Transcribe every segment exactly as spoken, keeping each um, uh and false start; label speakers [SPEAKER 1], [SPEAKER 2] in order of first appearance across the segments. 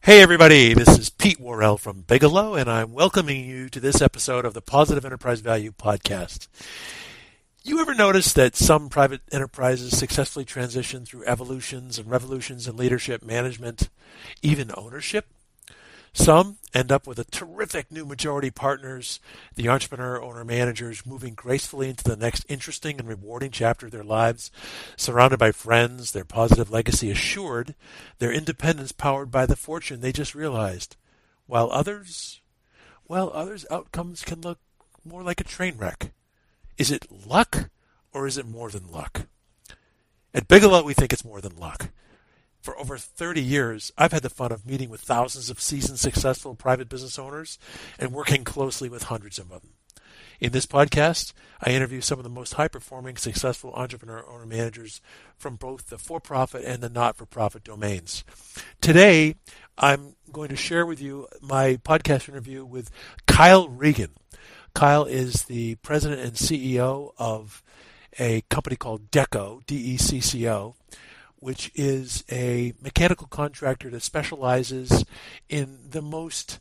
[SPEAKER 1] Hey everybody, this is Pete Worrell from Bigelow, and I'm welcoming you to this episode of the Positive Enterprise Value Podcast. You ever notice that some private enterprises successfully transition through evolutions and revolutions in leadership, management, even ownership? Some end up with a terrific new majority partners, the entrepreneur, owner, managers moving gracefully into the next interesting and rewarding chapter of their lives, surrounded by friends, their positive legacy assured, their independence powered by the fortune they just realized. While others, well, others' outcomes can look more like a train wreck. Is it luck, or is it more than luck? At Bigelow, we think it's more than luck. For over thirty years, I've had the fun of meeting with thousands of seasoned, successful private business owners and working closely with hundreds of them. In this podcast, I interview some of the most high-performing, successful entrepreneur owner managers from both the for-profit and the not-for-profit domains. Today, I'm going to share with you my podcast interview with Kyle Regan. Kyle is the president and C E O of a company called Decco, D E C C O, which is a mechanical contractor that specializes in the most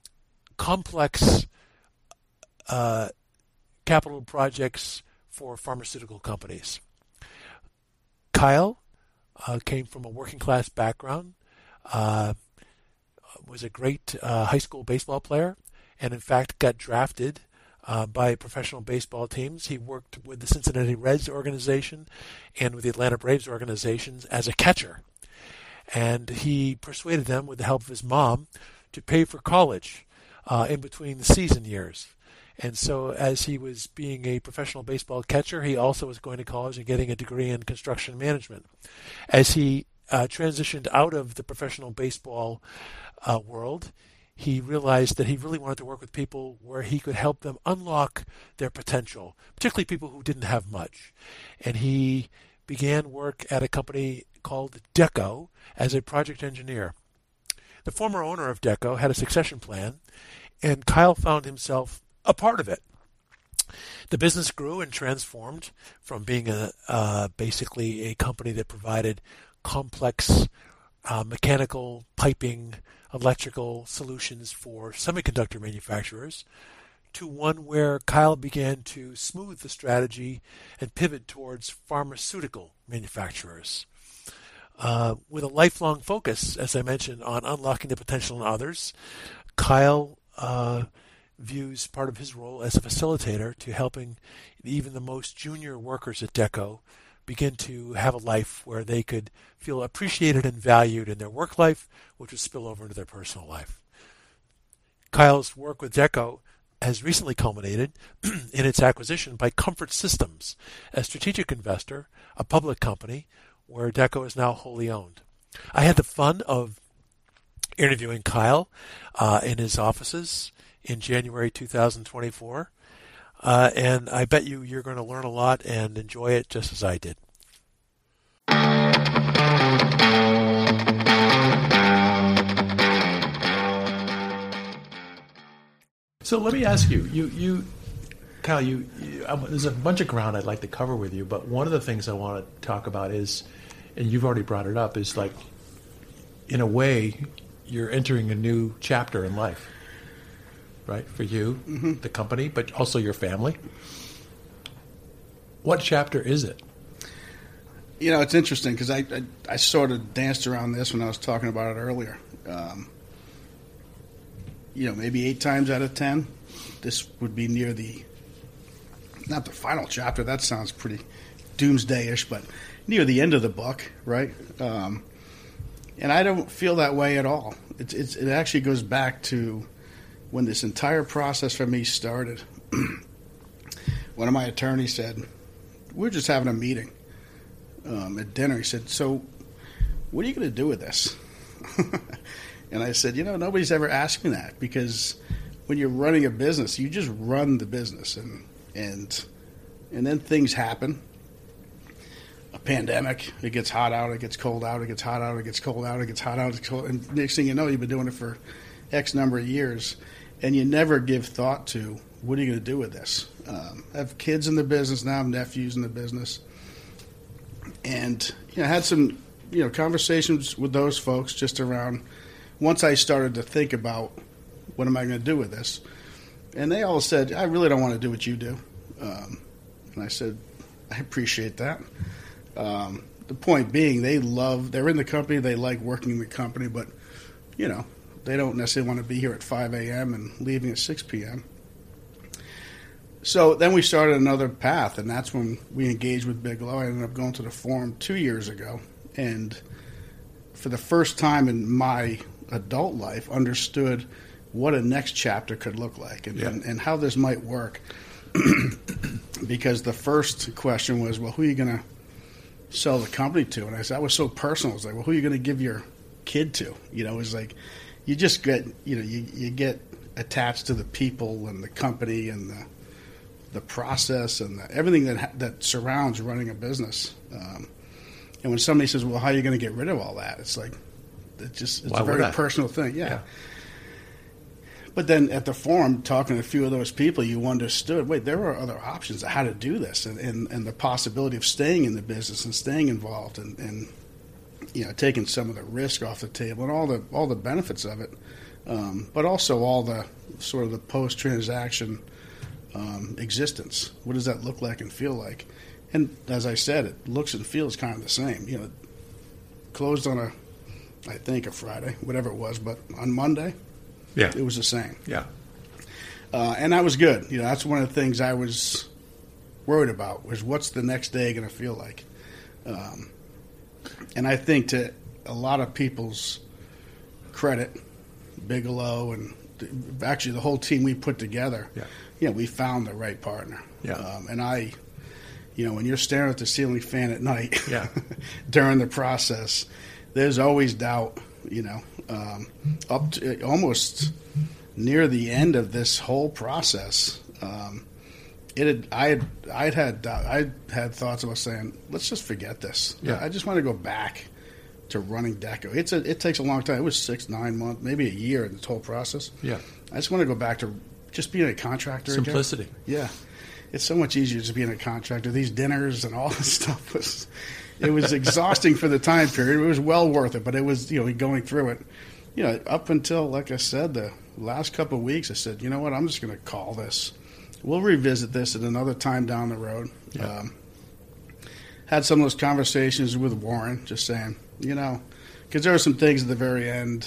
[SPEAKER 1] complex uh, capital projects for pharmaceutical companies. Kyle uh, came from a working class background, uh, was a great uh, high school baseball player, and in fact got drafted Uh, by professional baseball teams. He worked with the Cincinnati Reds organization and with the Atlanta Braves organizations as a catcher. And he persuaded them, with the help of his mom, to pay for college uh, in between the season years. And so as he was being a professional baseball catcher, he also was going to college and getting a degree in construction management. As he uh, transitioned out of the professional baseball uh, world, he realized that he really wanted to work with people where he could help them unlock their potential, particularly people who didn't have much. And he began work at a company called Decco as a project engineer. The former owner of Decco had a succession plan, and Kyle found himself a part of it. The business grew and transformed from being a uh, basically a company that provided complex uh, mechanical piping, electrical solutions for semiconductor manufacturers to one where Kyle began to smooth the strategy and pivot towards pharmaceutical manufacturers. Uh, with a lifelong focus, as I mentioned, on unlocking the potential in others, Kyle uh, views part of his role as a facilitator to helping even the most junior workers at Decco begin to have a life where they could feel appreciated and valued in their work life, which would spill over into their personal life. Kyle's work with Decco has recently culminated in its acquisition by Comfort Systems, a strategic investor, a public company, where Decco is now wholly owned. I had the fun of interviewing Kyle uh, in his offices in January two thousand twenty-four. Uh, and I bet you you're going to learn a lot and enjoy it just as I did. So let me ask you, you, you, Kyle, you, you um, there's a bunch of ground I'd like to cover with you, but one of the things I want to talk about is, and you've already brought it up, is like, in a way, you're entering a new chapter in life. Right, for you, mm-hmm. the company, but also your family. What chapter is it?
[SPEAKER 2] You know, it's interesting because I, I I sort of danced around this when I was talking about it earlier. Um, you know, maybe eight times out of ten, this would be near the, not the final chapter, that sounds pretty doomsday-ish, but near the end of the book, right? Um, and I don't feel that way at all. It's, it's it actually goes back to when this entire process for me started. One of my attorneys said, we were just having a meeting um, at dinner. He said, so what are you going to do with this? And I said, you know, nobody's ever asked me that, because when you're running a business, you just run the business, and and and then things happen. A pandemic, it gets hot out, it gets cold out, it gets hot out, it gets cold out, it gets hot out, it gets cold, and next thing you know, you've been doing it for X number of years. And you never give thought to, what are you going to do with this? Um, I have kids in the business now, I have nephews in the business. And you know, I had some you know conversations with those folks just around once I started to think about what am I going to do with this, and they all said, I really don't want to do what you do. Um, and I said, I appreciate that. Um, the point being, they love, they're in the company, they like working in the company, but, you know, they don't necessarily want to be here at five a.m. and leaving at six p.m. So then we started another path, and that's when we engaged with Bigelow. I ended up going to the forum two years ago, and for the first time in my adult life, understood what a next chapter could look like and, yeah. and, and how this might work. Because the first question was, well, who are you going to sell the company to? And I said, I was so personal. I was like, well, who are you going to give your kid to? You know, it was like, you just get, you know, you, you get attached to the people and the company and the the process and the, everything that that surrounds running a business. Um, and when somebody says, well, how are you going to get rid of all that? It's like, it's just, it's Why a very personal thing. Yeah. yeah. But then at the forum, talking to a few of those people, you understood, wait, there are other options of how to do this and, and, and the possibility of staying in the business and staying involved and, and, you know, taking some of the risk off the table and all the all the benefits of it, um, but also all the sort of the post-transaction um, existence. What does that look like and feel like? And as I said, it looks and feels kind of the same. You know, it closed on a, I think, a Friday, whatever it was, but on Monday,
[SPEAKER 1] yeah,
[SPEAKER 2] it was the same.
[SPEAKER 1] Yeah.
[SPEAKER 2] Uh, and that was good. You know, that's one of the things I was worried about, was what's the next day going to feel like? Um, and I think to a lot of people's credit, Bigelow and the, actually the whole team we put together, yeah, you know, we found the right partner.
[SPEAKER 1] Yeah.
[SPEAKER 2] Um, and I, you know, when you're staring at the ceiling fan at night,
[SPEAKER 1] yeah,
[SPEAKER 2] during the process, there's always doubt. You know, um, up to almost near the end of this whole process, um, it had, I had I'd had I had thoughts about saying, let's just forget this.
[SPEAKER 1] Yeah.
[SPEAKER 2] I just want to go back to running Deco. It's a, it takes a long time. It was six, nine months, maybe a year in this whole process.
[SPEAKER 1] Yeah,
[SPEAKER 2] I just want to go back to just being a contractor.
[SPEAKER 1] Simplicity.
[SPEAKER 2] Again. Yeah, it's so much easier just being a contractor. These dinners and all this stuff was. It was exhausting for the time period. It was well worth it, but it was, you know, going through it, you know, up until, like I said, the last couple of weeks, I said, you know what, I'm just going to call this. We'll revisit this at another time down the road.
[SPEAKER 1] Yeah.
[SPEAKER 2] Um, had some of those conversations with Warren, just saying, you know, because there were some things at the very end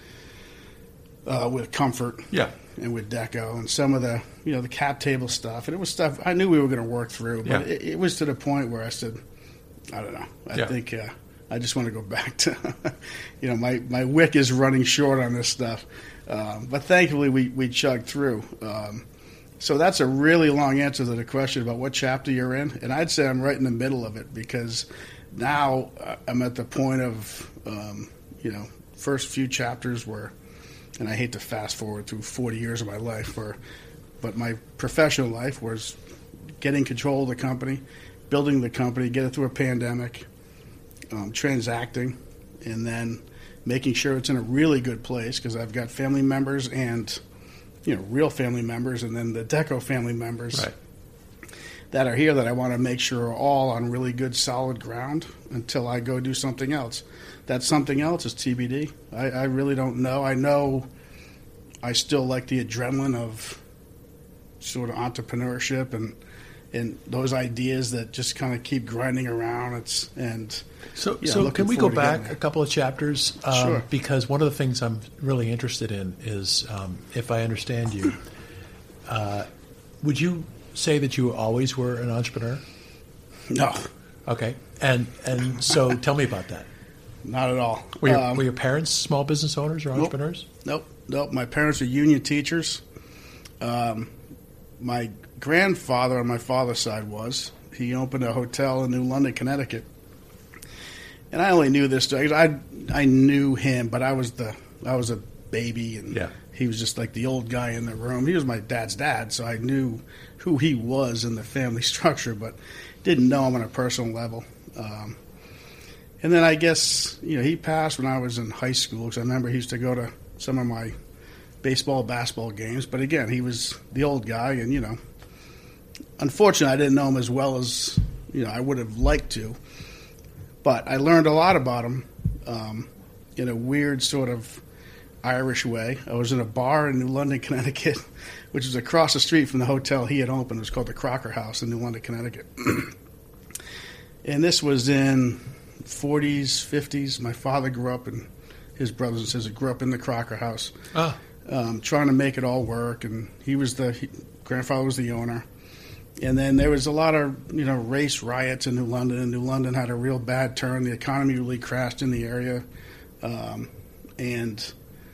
[SPEAKER 2] uh, with Comfort,
[SPEAKER 1] yeah,
[SPEAKER 2] and with Deco, and some of the, you know, the cap table stuff, and it was stuff I knew we were going to work through, but yeah. it, it was to the point where I said, I don't know. I
[SPEAKER 1] yeah.
[SPEAKER 2] think uh, I just want to go back to, you know, my, my wick is running short on this stuff. Um, but thankfully, we, we chugged through. Um, so that's a really long answer to the question about what chapter you're in. And I'd say I'm right in the middle of it, because now I'm at the point of, um, you know, first few chapters where, and I hate to fast forward through forty years of my life, where, but my professional life was getting control of the company, building the company, get it through a pandemic, um, transacting, and then making sure it's in a really good place, because I've got family members and, you know, real family members, and then the Deco family members
[SPEAKER 1] right.
[SPEAKER 2] that are here that I want to make sure are all on really good, solid ground until I go do something else. That something else is T B D. I, I really don't know. I know I still like the adrenaline of sort of entrepreneurship and and those ideas that just kind of keep grinding around. It's and
[SPEAKER 1] so.
[SPEAKER 2] Yeah,
[SPEAKER 1] so can we go back a couple of chapters? Um,
[SPEAKER 2] sure.
[SPEAKER 1] Because one of the things I'm really interested in is, um, if I understand you, uh, would you say that you always were an entrepreneur?
[SPEAKER 2] No.
[SPEAKER 1] Okay. And and so tell me about that.
[SPEAKER 2] Not at all.
[SPEAKER 1] Were your,
[SPEAKER 2] um,
[SPEAKER 1] were your parents small business owners or entrepreneurs?
[SPEAKER 2] Nope. Nope. Nope. My parents are union teachers. Um, my grandfather on my father's side was. He opened a hotel in New London, Connecticut. And I only knew this. I I knew him, but I was the I was a baby, and
[SPEAKER 1] yeah.
[SPEAKER 2] he was just like the old guy in the room. He was my dad's dad, so I knew who he was in the family structure, but didn't know him on a personal level. Um, and then I guess, you know, he passed when I was in high school, because I remember he used to go to some of my baseball, basketball games. But again, he was the old guy, and, you know, unfortunately, I didn't know him as well as, you know, I would have liked to. But I learned a lot about him um, in a weird sort of Irish way. I was in a bar in New London, Connecticut, which was across the street from the hotel he had opened. It was called the Crocker House in New London, Connecticut. And this was in forties, fifties. My father grew up, and his brothers and sisters grew up in the Crocker House,
[SPEAKER 1] oh.
[SPEAKER 2] um, trying to make it all work. And he was the he, grandfather was the owner. And then there was a lot of, you know, race riots in New London, and New London had a real bad turn. The economy really crashed in the area. Um, and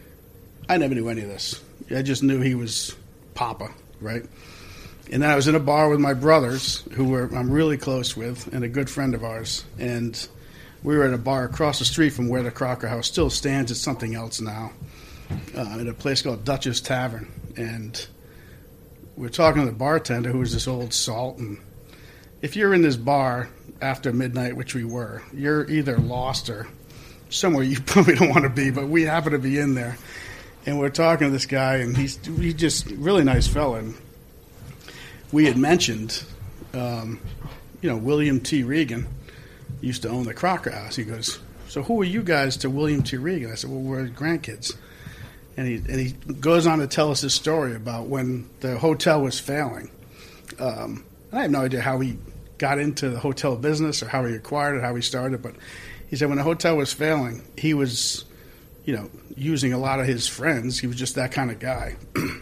[SPEAKER 2] I never knew any of this. I just knew he was Papa, right? And then I was in a bar with my brothers, who were I'm really close with, and a good friend of ours. And we were at a bar across the street from where the Crocker House still stands. It's something else now, uh, at a place called Dutch's Tavern. And we're talking to the bartender, who was this old salt. And if you're in this bar after midnight, which we were, you're either lost or somewhere you probably don't want to be, but we happen to be in there. And we're talking to this guy, and he's he's just a really nice fella. And we had mentioned, um, you know, William T. Regan used to own the Crocker House. He goes, so who are you guys to William T. Regan? I said, well, we're grandkids. And he and he goes on to tell us this story about when the hotel was failing. Um, I have no idea how he got into the hotel business or how he acquired it, how he started, but he said when the hotel was failing, he was, you know, using a lot of his friends. He was just that kind of guy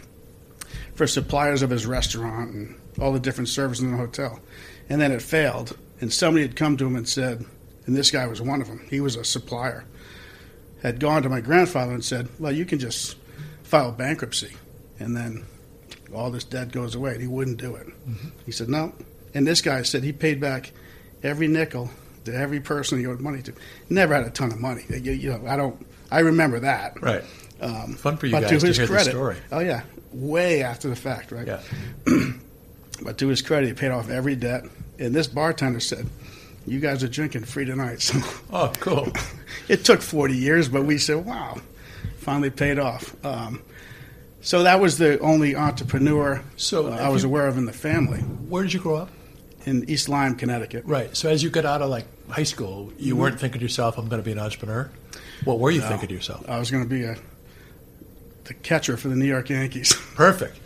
[SPEAKER 2] for suppliers of his restaurant and all the different services in the hotel. And then it failed, and somebody had come to him and said, and this guy was one of them, he was a supplier, had gone to my grandfather and said, well, you can just file bankruptcy, and then all this debt goes away. And he wouldn't do it. Mm-hmm. He said, no. And this guy said he paid back every nickel to every person he owed money to. Never had a ton of money. You, you know, I don't. I remember that.
[SPEAKER 1] Right.
[SPEAKER 2] Um,
[SPEAKER 1] Fun for you
[SPEAKER 2] but
[SPEAKER 1] guys
[SPEAKER 2] to, his
[SPEAKER 1] to hear
[SPEAKER 2] credit,
[SPEAKER 1] the story.
[SPEAKER 2] Oh yeah, way after the fact, right?
[SPEAKER 1] Yeah.
[SPEAKER 2] But to his credit, he paid off every debt. And this bartender said, "You guys are drinking free tonight." So
[SPEAKER 1] oh, cool.
[SPEAKER 2] It took forty years, but we said, "Wow, finally paid off." Um, so that was the only entrepreneur
[SPEAKER 1] so
[SPEAKER 2] uh, I was
[SPEAKER 1] you,
[SPEAKER 2] aware of in the family.
[SPEAKER 1] Where did you grow up?
[SPEAKER 2] In East Lyme, Connecticut.
[SPEAKER 1] Right. So as you got out of like high school, you mm-hmm. weren't thinking to yourself, "I'm going to be an entrepreneur." What were you
[SPEAKER 2] no,
[SPEAKER 1] thinking to yourself?
[SPEAKER 2] I was going to be a the catcher for the New York Yankees.
[SPEAKER 1] Perfect.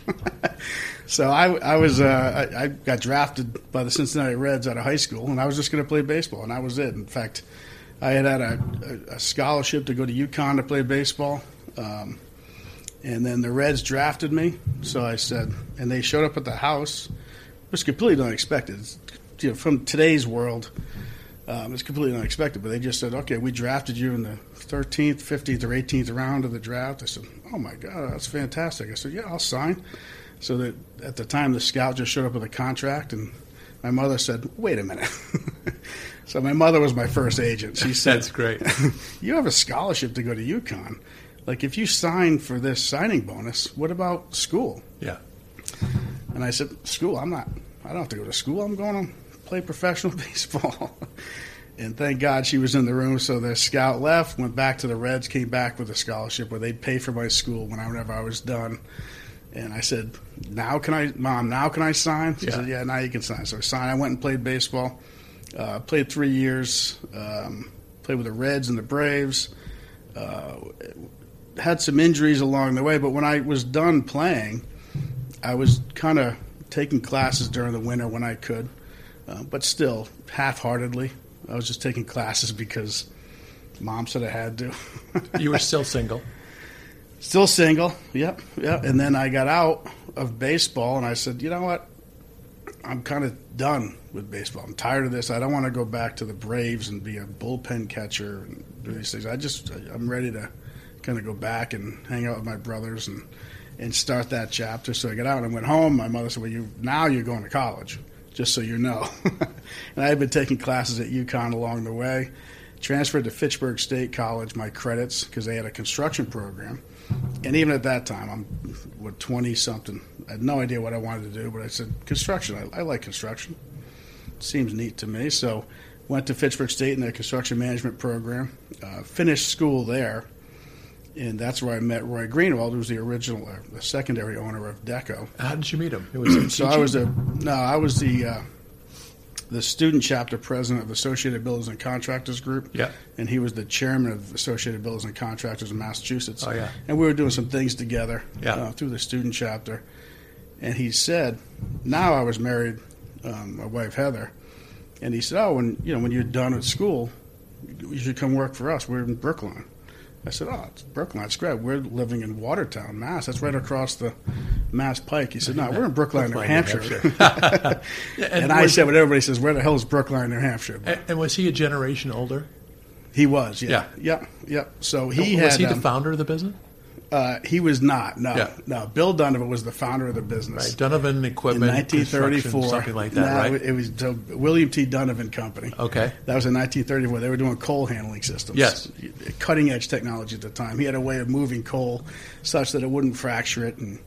[SPEAKER 2] So I, I was uh, I, I got drafted by the Cincinnati Reds out of high school, and I was just going to play baseball, and that was it. In fact, I had had a, a, a scholarship to go to UConn to play baseball, um, and then the Reds drafted me. So I said, and they showed up at the house. It was completely unexpected. It's, you know, from today's world, um, it's completely unexpected. But they just said, "Okay, we drafted you in the thirteenth, fifteenth, or eighteenth round of the draft." I said, "Oh my God, that's fantastic!" I said, "Yeah, I'll sign." So that at the time, the scout just showed up with a contract, and my mother said, "Wait a minute." So my mother was my first agent. She said,
[SPEAKER 1] "That's great.
[SPEAKER 2] You have a scholarship to go to UConn. Like, if you sign for this signing bonus, what about school?"
[SPEAKER 1] Yeah.
[SPEAKER 2] And I said, "School? I'm not. I don't have to go to school. I'm going to play professional baseball." And thank God she was in the room. So the scout left, went back to the Reds, came back with a scholarship where they'd pay for my school whenever I was done. And I said, "Now can I, Mom, now can I sign?" She
[SPEAKER 1] yeah.
[SPEAKER 2] said, "Yeah, now you can sign." So I signed. I went and played baseball. Uh, played three years. Um, played with the Reds and the Braves. Uh, had some injuries along the way, but when I was done playing, I was kind of taking classes during the winter when I could, uh, but still half-heartedly. I was just taking classes because Mom said I had to.
[SPEAKER 1] You were still single?
[SPEAKER 2] Still single, yep, yep. And then I got out of baseball, and I said, you know what? I'm kind of done with baseball. I'm tired of this. I don't want to go back to the Braves and be a bullpen catcher and do these things. I just, I'm ready to kind of go back and hang out with my brothers and, and start that chapter. So I got out and I went home. My mother said, well, you now you're going to college, just so you know. And I had been taking classes at UConn along the way. Transferred to Fitchburg State College, my credits, because they had a construction program. And even at that time, I'm what twenty-something. I had no idea what I wanted to do, but I said, construction. I, I like construction. It seems neat to me. So went to Fitchburg State in their construction management program. Uh, finished school there. And that's where I met Roy Greenwald, who was the original, uh, the secondary owner of Deco.
[SPEAKER 1] How did you meet him? It was
[SPEAKER 2] so I was a no, I was the uh, the student chapter president of Associated Builders and Contractors Group.
[SPEAKER 1] Yeah.
[SPEAKER 2] And he was the chairman of Associated Builders and Contractors in Massachusetts.
[SPEAKER 1] Oh, yeah.
[SPEAKER 2] And we were doing some things together
[SPEAKER 1] yeah.
[SPEAKER 2] uh, through the student chapter. And he said, now I was married, um, my wife Heather, and he said, oh, when you know when you're done at school, you should come work for us. We're in Brookline. I said, oh, it's Brookline. It's great. We're living in Watertown, Mass. That's right across the Mass Pike. He said, no, we're in Brookline, Brookline New Hampshire. New Hampshire. and and I said, what everybody says, where the hell is Brookline, New Hampshire? But
[SPEAKER 1] and, and was he a generation older?
[SPEAKER 2] He was, yeah.
[SPEAKER 1] Yeah.
[SPEAKER 2] Yep, yep. So he
[SPEAKER 1] was
[SPEAKER 2] had,
[SPEAKER 1] he the
[SPEAKER 2] um,
[SPEAKER 1] founder of the business?
[SPEAKER 2] Uh, he was not, no.
[SPEAKER 1] Yeah.
[SPEAKER 2] No, Bill Donovan was the founder of the business.
[SPEAKER 1] Right, Donovan Equipment,
[SPEAKER 2] in nineteen thirty-four,
[SPEAKER 1] something like that,
[SPEAKER 2] no,
[SPEAKER 1] right?
[SPEAKER 2] It was the William T. Donovan Company.
[SPEAKER 1] Okay.
[SPEAKER 2] That was in nineteen thirty-four. They were doing coal handling systems.
[SPEAKER 1] Yes.
[SPEAKER 2] Cutting edge technology at the time. He had a way of moving coal such that it wouldn't fracture it. And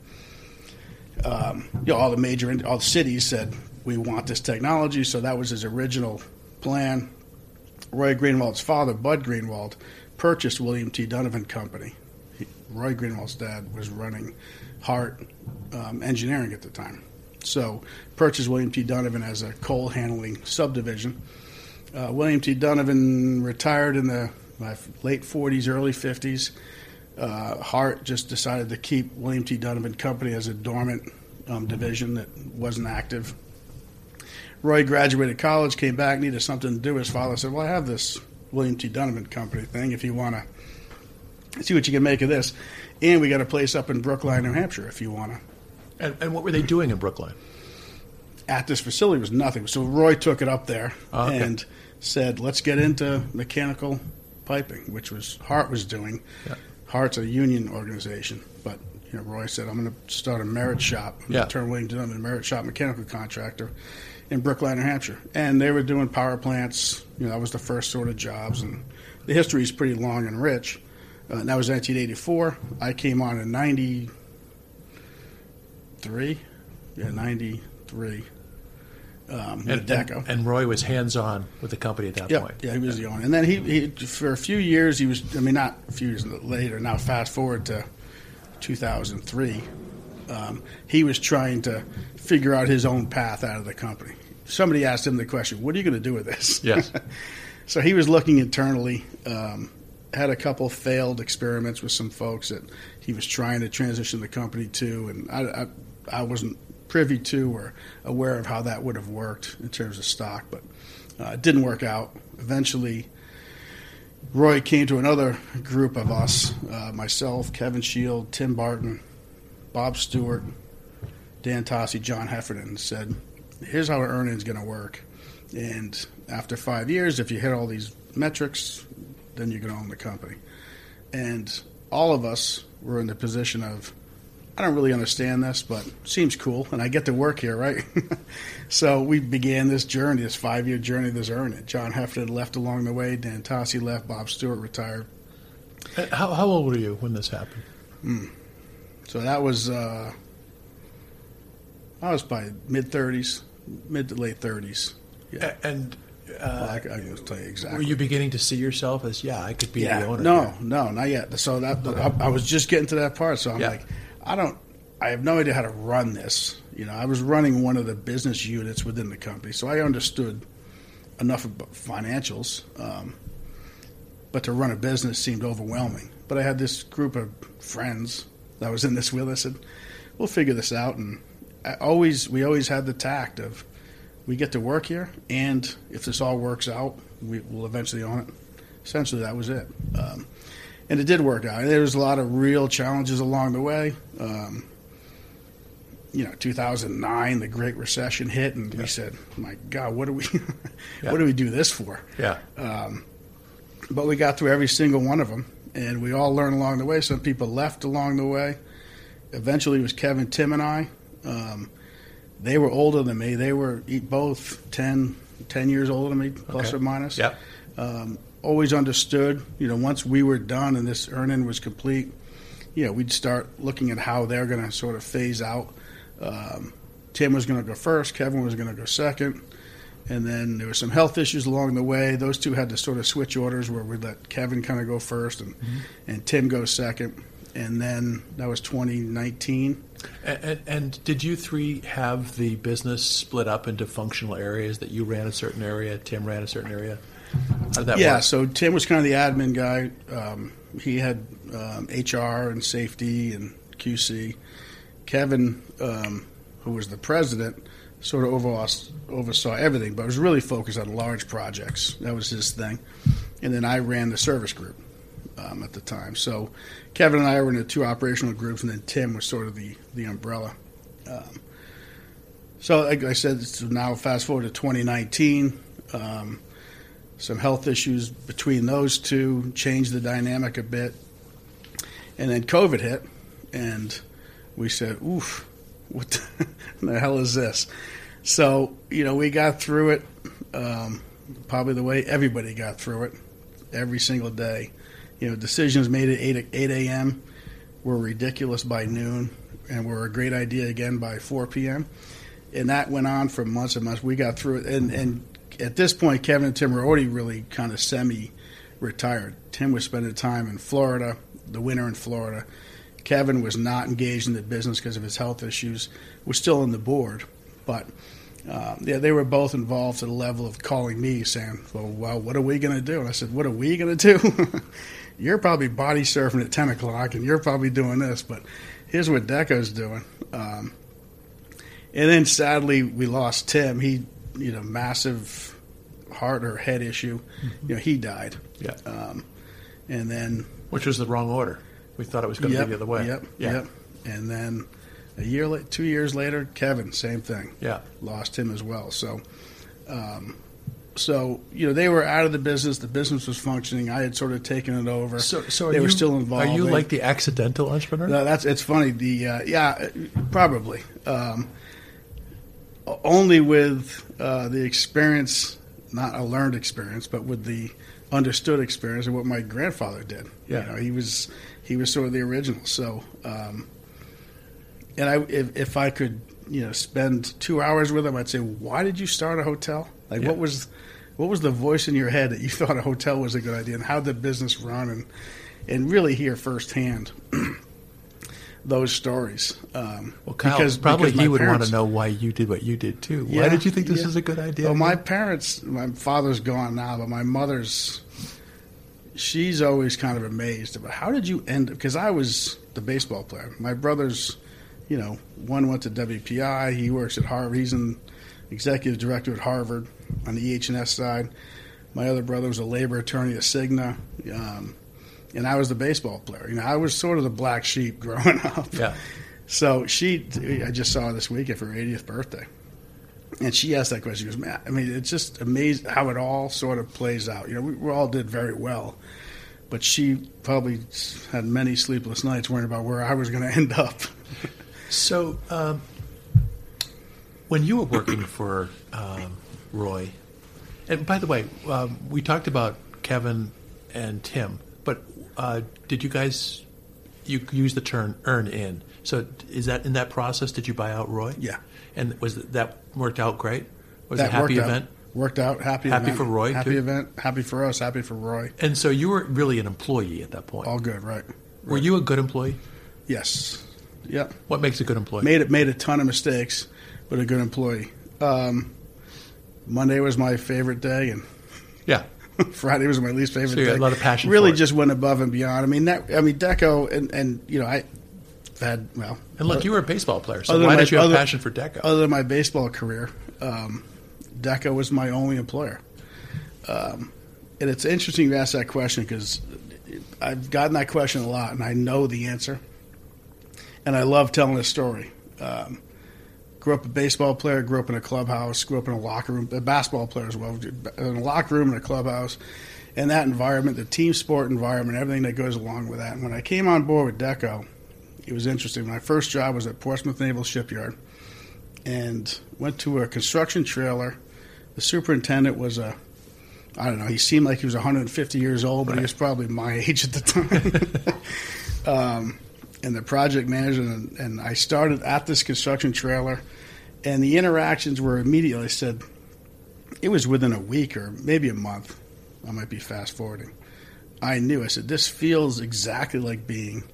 [SPEAKER 2] um, you know, all the major, all the cities said, we want this technology. So that was his original plan. Roy Greenwald's father, Bud Greenwald, purchased William T. Donovan Company. He, Roy Greenwald's dad was running Hart um, Engineering at the time. So purchased William T. Donovan as a coal handling subdivision. Uh, William T. Donovan retired in the uh, late forties, early fifties. Uh, Hart just decided to keep William T. Donovan Company as a dormant um, division that wasn't active. Roy graduated college, came back, needed something to do. His father said, well, I have this William T. Donovan Company thing if you want to see what you can make of this. And we got a place up in Brookline, New Hampshire, if you want to.
[SPEAKER 1] And, and what were they doing in Brookline?
[SPEAKER 2] At this facility was nothing. So Roy took it up there
[SPEAKER 1] oh, okay.
[SPEAKER 2] and said, let's get into mechanical piping, which was Hart was doing.
[SPEAKER 1] Yeah.
[SPEAKER 2] Hart's a union organization. But you know, Roy said, I'm going to start a merit shop. I'm
[SPEAKER 1] yeah.
[SPEAKER 2] going to turn William Donovan a merit shop mechanical contractor in Brookline, New Hampshire. And they were doing power plants. You know, that was the first sort of jobs. And the history is pretty long and rich. Uh, and that was nineteen eighty-four. I came on in ninety-three. Yeah, ninety-three. Um,
[SPEAKER 1] and,
[SPEAKER 2] Deco.
[SPEAKER 1] And, and Roy was hands-on with the company at that
[SPEAKER 2] yep.
[SPEAKER 1] point.
[SPEAKER 2] Yeah, he was the owner. And then he, he, for a few years, he was, I mean, not a few years later, now fast forward to two thousand three, um, he was trying to figure out his own path out of the company. Somebody asked him the question, what are you going to do with this?
[SPEAKER 1] Yes.
[SPEAKER 2] So he was looking internally, um, had a couple failed experiments with some folks that he was trying to transition the company to, and I, I, I wasn't privy to or aware of how that would have worked in terms of stock, but uh, it didn't work out. Eventually, Roy came to another group of us, uh, myself, Kevin Shield, Tim Barton, Bob Stewart, Dan Tossi, John Heffernan, and said, here's how our earnings going to work. And after five years, if you hit all these metrics, then you're going to own the company. And all of us were in the position of, I don't really understand this, but it seems cool, and I get to work here, right? So we began this journey, this five-year journey, this earning. John Heffernan left along the way. Dan Tossi left. Bob Stewart retired.
[SPEAKER 1] How, how old were you when this happened?
[SPEAKER 2] Mm. So that was, uh, I was probably mid-thirties, mid to late thirties. Yeah.
[SPEAKER 1] And uh,
[SPEAKER 2] well, I, I can tell you exactly.
[SPEAKER 1] Were you beginning to see yourself as, yeah, I could be
[SPEAKER 2] yeah,
[SPEAKER 1] the owner?
[SPEAKER 2] No,
[SPEAKER 1] here.
[SPEAKER 2] no, not yet. So that
[SPEAKER 1] okay.
[SPEAKER 2] I, I was just getting to that part. So I'm
[SPEAKER 1] yeah.
[SPEAKER 2] like, I don't, I have no idea how to run this. You know, I was running one of the business units within the company, so I understood enough about financials. Um, but to run a business seemed overwhelming. But I had this group of friends that was in this with. I said, we'll figure this out. And I always, we always had the tact of, we get to work here, and if this all works out, we will eventually own it. Essentially, that was it. Um, and it did work out. There was a lot of real challenges along the way. Um, you know, two thousand nine, the Great Recession hit, and yeah. we said, my God, what do we
[SPEAKER 1] yeah.
[SPEAKER 2] what do we do this for?
[SPEAKER 1] Yeah.
[SPEAKER 2] Um, but we got through every single one of them, and we all learned along the way. Some people left along the way. Eventually, it was Kevin, Tim, and I. Um, they were older than me. They were both ten, ten years older than me, plus
[SPEAKER 1] okay.
[SPEAKER 2] or minus.
[SPEAKER 1] Yeah.
[SPEAKER 2] Um, always understood, you know, once we were done and this earning was complete, you know, we'd start looking at how they're going to sort of phase out. Um, Tim was going to go first, Kevin was going to go second, and then there were some health issues along the way. Those two had to sort of switch orders where we let Kevin kind of go first and, mm-hmm. and Tim go second. and then that was twenty nineteen.
[SPEAKER 3] And, and, and did you three have the business split up into functional areas that you ran a certain area, Tim ran a certain area? How did that
[SPEAKER 2] yeah,
[SPEAKER 3] work?
[SPEAKER 2] so Tim was kind of the admin guy. Um, he had um, H R and safety and Q C. Kevin, um, who was the president, sort of oversaw, oversaw everything, but was really focused on large projects. That was his thing. And then I ran the service group um, at the time. So Kevin and I were in the two operational groups, and then Tim was sort of the, the umbrella. Um, so like I said, so now fast forward to twenty nineteen. Um, some health issues between those two changed the dynamic a bit. And then COVID hit, and we said, oof, what the hell is this? So, you know, we got through it um, probably the way everybody got through it every single day. You know, decisions made at eight a.m. were ridiculous by noon and were a great idea again by four p.m. And that went on for months and months. We got through it. And, and at this point, Kevin and Tim were already really kind of semi-retired. Tim was spending time in Florida, the winter in Florida. Kevin was not engaged in the business because of his health issues. Was still on the board, but um, yeah, they were both involved to the level of calling me, saying, "Well, well what are we going to do?" And I said, "What are we going to do? You're probably body surfing at ten o'clock, and you're probably doing this, but here's what Deco's doing." Um, and then sadly, we lost Tim. He, you know, massive heart or head issue. Mm-hmm. You know, he died.
[SPEAKER 3] Yeah.
[SPEAKER 2] Um, and then,
[SPEAKER 3] which was the wrong order. We thought it was going to
[SPEAKER 2] yep,
[SPEAKER 3] be the other way.
[SPEAKER 2] Yep,
[SPEAKER 3] yeah.
[SPEAKER 2] yep. And then a year, la- two years later, Kevin, same thing.
[SPEAKER 3] Yeah,
[SPEAKER 2] lost him as well. So, um, so you know, they were out of the business. The business was functioning. I had sort of taken it over.
[SPEAKER 3] So, so
[SPEAKER 2] they
[SPEAKER 3] you,
[SPEAKER 2] were still involved.
[SPEAKER 3] Are you like the accidental entrepreneur?
[SPEAKER 2] No, that's it's funny. The uh, yeah, probably um, only with uh, the experience, not a learned experience, but with the understood experience of what my grandfather did.
[SPEAKER 3] Yeah,
[SPEAKER 2] you know, he was. He was sort of the original. So, um, and I, if, if I could, you know, spend two hours with him, I'd say, "Why did you start a hotel? Like, yeah. what was, what was the voice in your head that you thought a hotel was a good idea, and how did the business run?" And and really hear firsthand those stories. Um,
[SPEAKER 3] well, Kyle,
[SPEAKER 2] because
[SPEAKER 3] probably
[SPEAKER 2] because
[SPEAKER 3] he would
[SPEAKER 2] parents,
[SPEAKER 3] want to know why you did what you did too.
[SPEAKER 2] Yeah,
[SPEAKER 3] why did you think this
[SPEAKER 2] yeah.
[SPEAKER 3] was a good idea?
[SPEAKER 2] Well, my parents, my father's gone now, but my mother's. She's always kind of amazed about how did you end up, because I was the baseball player. My brother's, you know, one went to W P I. He works at Harvard. He's an executive director at Harvard on the E H and S side. My other brother was a labor attorney at Cigna, um, and I was the baseball player. You know, I was sort of the black sheep growing up.
[SPEAKER 3] Yeah.
[SPEAKER 2] So she, I just saw her this week at her eightieth birthday. And she asked that question. She goes, "Man, I mean, it's just amazing how it all sort of plays out. You know, we, we all did very well, but she probably had many sleepless nights worrying about where I was going to end up."
[SPEAKER 3] So, um, when you were working for um, Roy, and by the way, um, we talked about Kevin and Tim, but uh, did you guys you use the term "earn in"? So, is that in that process? Did you buy out Roy?
[SPEAKER 2] Yeah.
[SPEAKER 3] And was that worked out great? Was
[SPEAKER 2] that
[SPEAKER 3] it a happy
[SPEAKER 2] worked
[SPEAKER 3] event?
[SPEAKER 2] Out. Worked out. Happy.
[SPEAKER 3] Happy
[SPEAKER 2] event.
[SPEAKER 3] for Roy.
[SPEAKER 2] Happy
[SPEAKER 3] too?
[SPEAKER 2] event. Happy for us. Happy for Roy.
[SPEAKER 3] And so you were really an employee at that point.
[SPEAKER 2] All good, right?
[SPEAKER 3] Were
[SPEAKER 2] right.
[SPEAKER 3] you a good employee?
[SPEAKER 2] Yes. Yep.
[SPEAKER 3] What makes a good employee?
[SPEAKER 2] Made it. Made a ton of mistakes, but a good employee. Um, Monday was my favorite day, and
[SPEAKER 3] yeah.
[SPEAKER 2] Friday was my least favorite
[SPEAKER 3] so you
[SPEAKER 2] day.
[SPEAKER 3] had a lot of passion.
[SPEAKER 2] Really,
[SPEAKER 3] for it.
[SPEAKER 2] just went above and beyond. I mean, that, I mean, Deco, and, and you know, I had well.
[SPEAKER 3] And look,
[SPEAKER 2] uh,
[SPEAKER 3] you were a baseball player, so why
[SPEAKER 2] my,
[SPEAKER 3] did you have
[SPEAKER 2] other,
[SPEAKER 3] passion for Deco?
[SPEAKER 2] Other than my baseball career, um, Deco was my only employer. Um, and it's interesting you ask that question because I've gotten that question a lot, and I know the answer. And I love telling this story. Um, grew up a baseball player, grew up in a clubhouse, grew up in a locker room, a basketball player as well, in a locker room and a clubhouse. And that environment, the team sport environment, everything that goes along with that. And when I came on board with Deco, it was interesting. My first job was at Portsmouth Naval Shipyard and went to a construction trailer. The superintendent was a, I don't know, he seemed like he was one hundred fifty years old, but right. He was probably my age at the time. um, and the project manager, and, and I started at this construction trailer, and the interactions were immediately, I said, it was within a week or maybe a month. I might be fast forwarding. I knew, I said, this feels exactly like being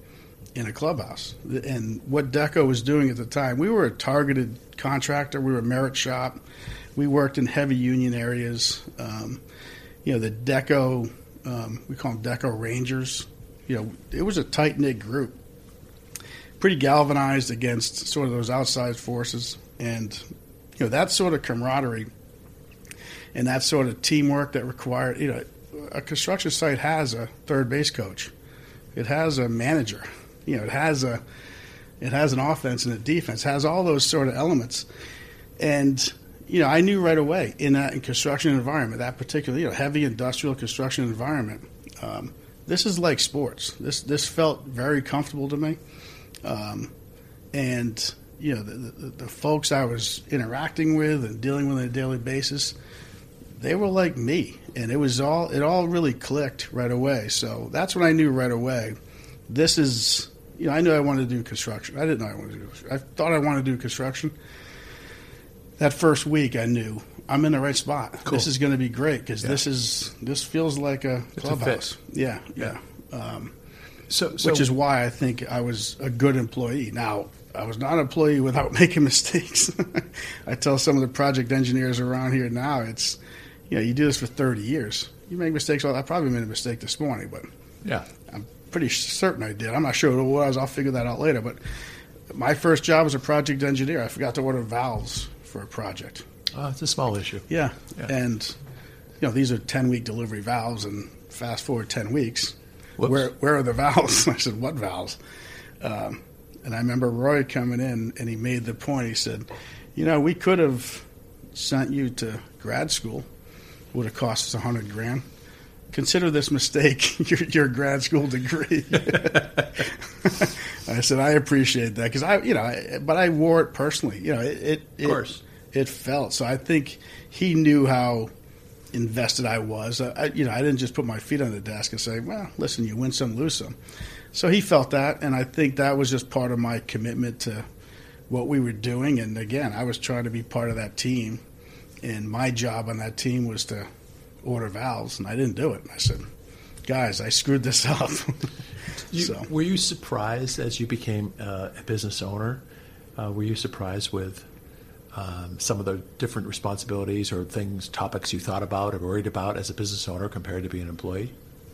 [SPEAKER 2] in a clubhouse. And what Deco was doing at the time, we were a targeted contractor. We were a merit shop. We worked in heavy union areas. Um, you know, the Deco, um, we call them Deco Rangers. You know, it was a tight-knit group, pretty galvanized against sort of those outside forces. And, you know, that sort of camaraderie and that sort of teamwork that required, you know, a construction site has a third base coach. It has a manager. You know, it has a it has an offense and a defense. It has all those sort of elements. And, you know, I knew right away in that in construction environment, that particular, you know, heavy industrial construction environment, um, this is like sports. This this felt very comfortable to me. Um, and, you know, the, the, the folks I was interacting with and dealing with on a daily basis, they were like me. And it was all, it all really clicked right away. So that's when I knew right away, this is, you know, I knew I wanted to do construction. I didn't know I wanted to do, I thought I wanted to do construction. That first week I knew I'm in the right spot. Cool. This is going to be great because yeah. this is, this feels like a
[SPEAKER 3] it's
[SPEAKER 2] clubhouse.
[SPEAKER 3] A
[SPEAKER 2] yeah, yeah. Um,
[SPEAKER 3] So, so,
[SPEAKER 2] which is why I think I was a good employee. Now, I was not an employee without making mistakes. I tell some of the project engineers around here now, it's, you know, you do this for thirty years. You make mistakes. All I probably made a mistake this morning, but
[SPEAKER 3] yeah,
[SPEAKER 2] I'm pretty certain I did. I'm not sure what it was. I'll figure that out later. But my first job as a project engineer, I forgot to order valves for a project.
[SPEAKER 3] Oh, it's a small issue.
[SPEAKER 2] Yeah.
[SPEAKER 3] yeah.
[SPEAKER 2] And, you know, these are ten-week delivery valves, and fast forward ten weeks.
[SPEAKER 3] Whoops.
[SPEAKER 2] Where where are the valves? I said, what valves? Um, and I remember Roy coming in, and he made the point. He said, you know, we could have sent you to grad school. Would have cost us a hundred grand. Consider this mistake your, your grad school degree. I said, I appreciate that because I, you know, I, but I wore it personally. You know, it, it,
[SPEAKER 3] of course,
[SPEAKER 2] it, it felt. So I think he knew how invested I was. I, you know, I didn't just put my feet on the desk and say, well, listen, you win some, lose some. So he felt that, and I think that was just part of my commitment to what we were doing. And again, I was trying to be part of that team, and my job on that team was to order valves, and I didn't do it. I said, guys, I screwed this up.
[SPEAKER 3] you,
[SPEAKER 2] so.
[SPEAKER 3] Were you surprised as you became uh, a business owner? Uh, were you surprised with Um, some of the different responsibilities or things, topics you thought about or worried about as a business owner compared to being an employee?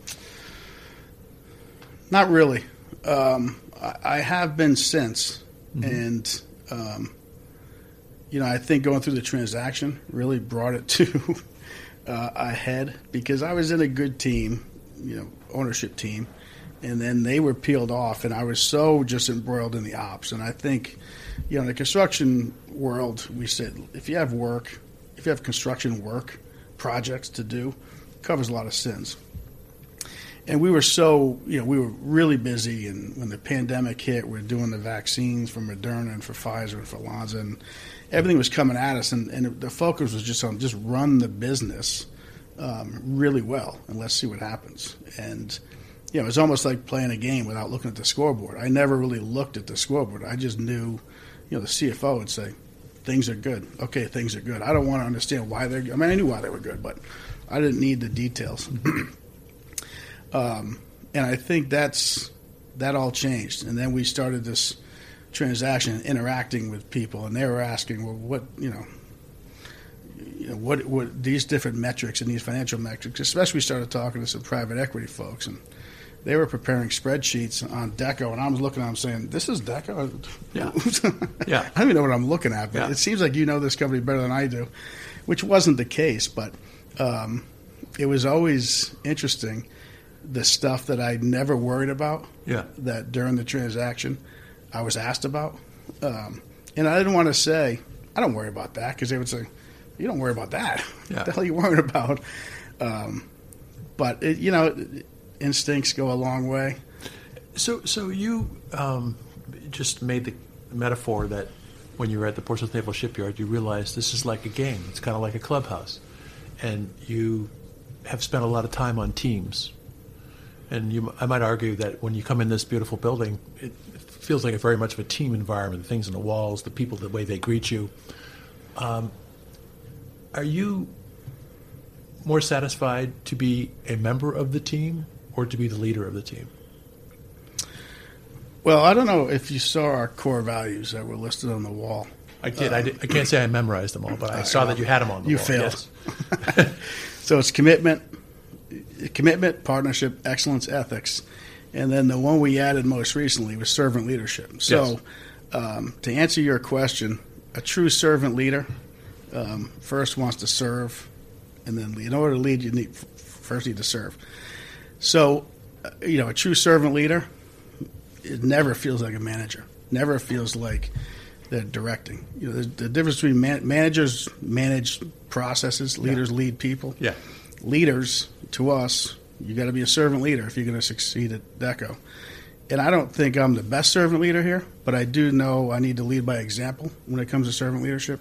[SPEAKER 2] Not really. Um, I, I have been since. Mm-hmm. And, um, you know, I think going through the transaction really brought it to uh, a head because I was in a good team, you know, ownership team, and then they were peeled off, and I was so just embroiled in the ops. And I think, you know, in the construction world, we said if you have work, if you have construction work, projects to do, it covers a lot of sins. And we were so, you know, we were really busy, and when the pandemic hit, we were doing the vaccines for Moderna and for Pfizer and for Lonza, and everything was coming at us, and, and the focus was just on just run the business um, really well, and let's see what happens. And, you know, it was almost like playing a game without looking at the scoreboard. I never really looked at the scoreboard. I just knew, you know, the C F O would say, things are good. Okay, things are good. I don't want to understand why they're good. I mean, I knew why they were good, but I didn't need the details. um, and I think that's that all changed. And then we started this transaction, interacting with people, and they were asking, well, what, you know, you know, what, what these different metrics and these financial metrics, especially we started talking to some private equity folks, and they were preparing spreadsheets on Deco, and I was looking at them saying, this is Deco?
[SPEAKER 3] Yeah. yeah.
[SPEAKER 2] I don't even know what I'm looking at, but
[SPEAKER 3] yeah.
[SPEAKER 2] it seems like you know this company better than I do, which wasn't the case. But um, it was always interesting, the stuff that I never worried about,
[SPEAKER 3] yeah.
[SPEAKER 2] that during the transaction I was asked about. Um, and I didn't want to say, I don't worry about that, because they would say, you don't worry about that.
[SPEAKER 3] Yeah.
[SPEAKER 2] What the hell are you worried about? Um, but, it, you know, instincts go a long way.
[SPEAKER 3] So so you um, just made the metaphor that when you were at the Portsmouth Naval Shipyard, you realized this is like a game. It's kind of like a clubhouse. And you have spent a lot of time on teams. And you, I might argue that when you come in this beautiful building, it, it feels like a very much of a team environment, the things on the walls, the people, the way they greet you. Um, are you more satisfied to be a member of the team or to be the leader of the team?
[SPEAKER 2] Well, I don't know if you saw our core values that were listed on the wall.
[SPEAKER 3] I did. Uh, I, did. I can't say I memorized them all, but I saw that you had them on the
[SPEAKER 2] you
[SPEAKER 3] wall.
[SPEAKER 2] You failed.
[SPEAKER 3] Yes.
[SPEAKER 2] So it's commitment, commitment, partnership, excellence, ethics. And then the one we added most recently was servant leadership. So
[SPEAKER 3] yes.
[SPEAKER 2] um, to answer your question, a true servant leader um, first wants to serve and then lead. In order to lead, you need first need to serve. So, uh, you know, a true servant leader, it never feels like a manager. Never feels like they're directing. You know, the, the difference between man, managers manage processes, leaders yeah. lead people.
[SPEAKER 3] Yeah.
[SPEAKER 2] Leaders, to us, you got to be a servant leader if you're going to succeed at DECO. And I don't think I'm the best servant leader here, but I do know I need to lead by example when it comes to servant leadership.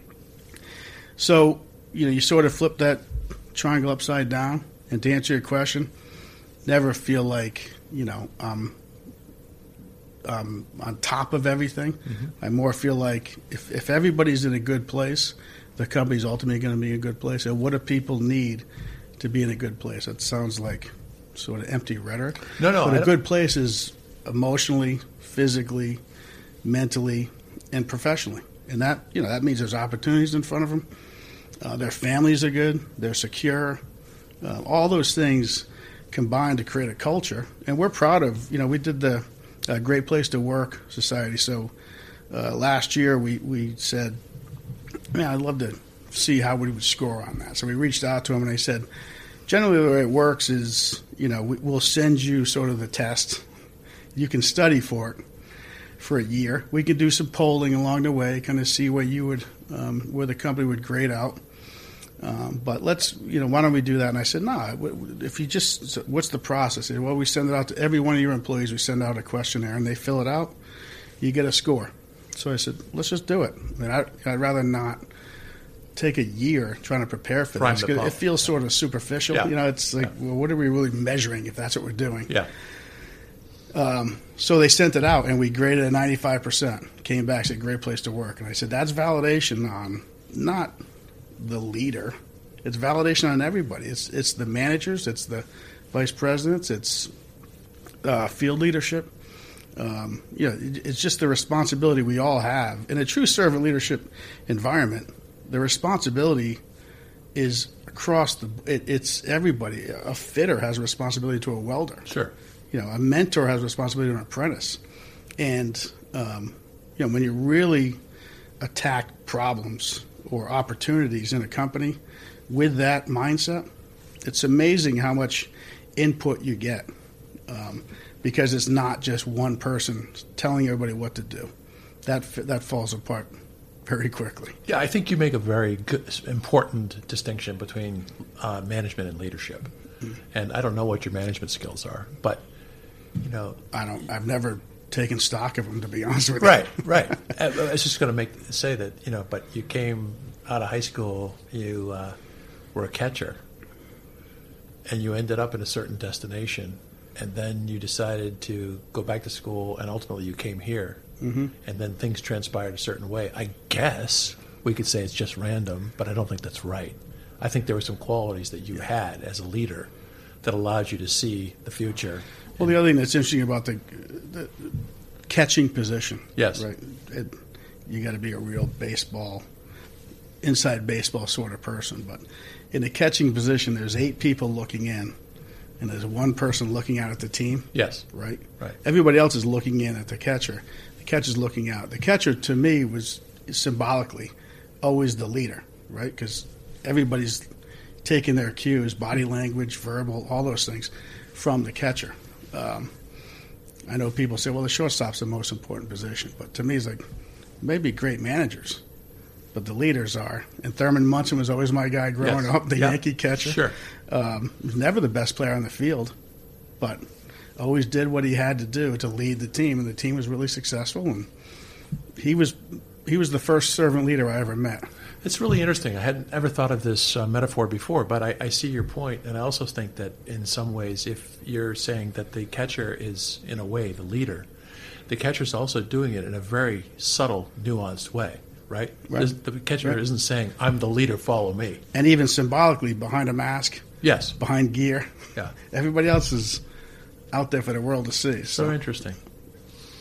[SPEAKER 2] So, you know, you sort of flip that triangle upside down, and to answer your question, never feel like, you know, I'm um, on top of everything. Mm-hmm. I more feel like if, if everybody's in a good place, the company's ultimately going to be in a good place. And what do people need to be in a good place? That sounds like sort of empty rhetoric.
[SPEAKER 3] No, no.
[SPEAKER 2] But a good place is emotionally, physically, mentally, and professionally. And that, you know, that means there's opportunities in front of them. Uh, their families are good. They're secure. Uh, all those things combine to create a culture. And we're proud of, you know, we did the uh, Great Place to Work Society. So uh, last year we, we said, man, I'd love to see how we would score on that. So we reached out to them and I said, generally the way it works is, you know, we, we'll send you sort of the test. You can study for it for a year. We could do some polling along the way, kind of see where you would, um, where the company would grade out. Um, but let's, you know, why don't we do that? And I said, no, nah, if you just, what's the process? He said, well, we send it out to every one of your employees. We send out a questionnaire and they fill it out. You get a score. So I said, let's just do it. I mean, I, I'd rather not take a year trying to prepare for
[SPEAKER 3] Prime
[SPEAKER 2] this.
[SPEAKER 3] the
[SPEAKER 2] It feels sort of superficial.
[SPEAKER 3] Yeah.
[SPEAKER 2] You know, it's like,
[SPEAKER 3] yeah.
[SPEAKER 2] well, what are we really measuring if that's what we're doing?
[SPEAKER 3] Yeah.
[SPEAKER 2] Um, so they sent it out, and we graded at ninety-five percent. Came back, said, great place to work. And I said, that's validation on not the leader. It's validation on everybody. It's it's the managers, it's the vice presidents, it's uh, field leadership. Um, you know, it, it's just the responsibility we all have. In a true servant leadership environment, the responsibility is across the it, it's everybody. A fitter has a responsibility to a welder.
[SPEAKER 3] Sure.
[SPEAKER 2] You know, a mentor has a responsibility to an apprentice. And, um, you know, when you really attack problems or opportunities in a company with that mindset, it's amazing how much input you get um, because it's not just one person telling everybody what to do. That that falls apart very quickly.
[SPEAKER 3] Yeah, I think you make a very good, important distinction between uh, management and leadership. Mm-hmm. And I don't know what your management skills are, but you know,
[SPEAKER 2] I don't. I've never taken stock of them, to be honest with
[SPEAKER 3] right,
[SPEAKER 2] you.
[SPEAKER 3] Right, right. I was just going to make say that you know, but you came out of high school, you uh, were a catcher, and you ended up in a certain destination, and then you decided to go back to school, and ultimately you came here, mm-hmm. and then things transpired a certain way. I guess we could say it's just random, but I don't think that's right. I think there were some qualities that you yeah. had as a leader that allowed you to see the future.
[SPEAKER 2] Well, the other thing that's interesting about the, the catching position,
[SPEAKER 3] yes,
[SPEAKER 2] right? It, you got to be a real baseball, inside baseball sort of person. But in the catching position, there's eight people looking in, and there's one person looking out at the team.
[SPEAKER 3] Yes,
[SPEAKER 2] right.
[SPEAKER 3] Right.
[SPEAKER 2] Everybody else is looking in at the catcher. The catcher's looking out. The catcher, to me, was symbolically always the leader, right? Because everybody's taking their cues, body language, verbal, all those things, from the catcher. Um, I know people say, well, the shortstop's the most important position. But to me, it's like, maybe great managers, but the leaders are. And Thurman Munson was always my guy growing
[SPEAKER 3] yes.
[SPEAKER 2] up, the
[SPEAKER 3] yeah.
[SPEAKER 2] Yankee catcher.
[SPEAKER 3] Sure.
[SPEAKER 2] Um, was never the best player on the field, but always did what he had to do to lead the team, and the team was really successful. And he was he was the first servant leader I ever met.
[SPEAKER 3] It's really interesting. I hadn't ever thought of this uh, metaphor before, but I, I see your point, and I also think that in some ways, if you're saying that the catcher is, in a way, the leader, the catcher's also doing it in a very subtle, nuanced way, right?
[SPEAKER 2] right.
[SPEAKER 3] The catcher
[SPEAKER 2] right.
[SPEAKER 3] isn't saying, I'm the leader, follow me.
[SPEAKER 2] And even symbolically, behind a mask,
[SPEAKER 3] yes,
[SPEAKER 2] behind gear.
[SPEAKER 3] Yeah.
[SPEAKER 2] Everybody else is out there for the world to see.
[SPEAKER 3] So,
[SPEAKER 2] so
[SPEAKER 3] interesting.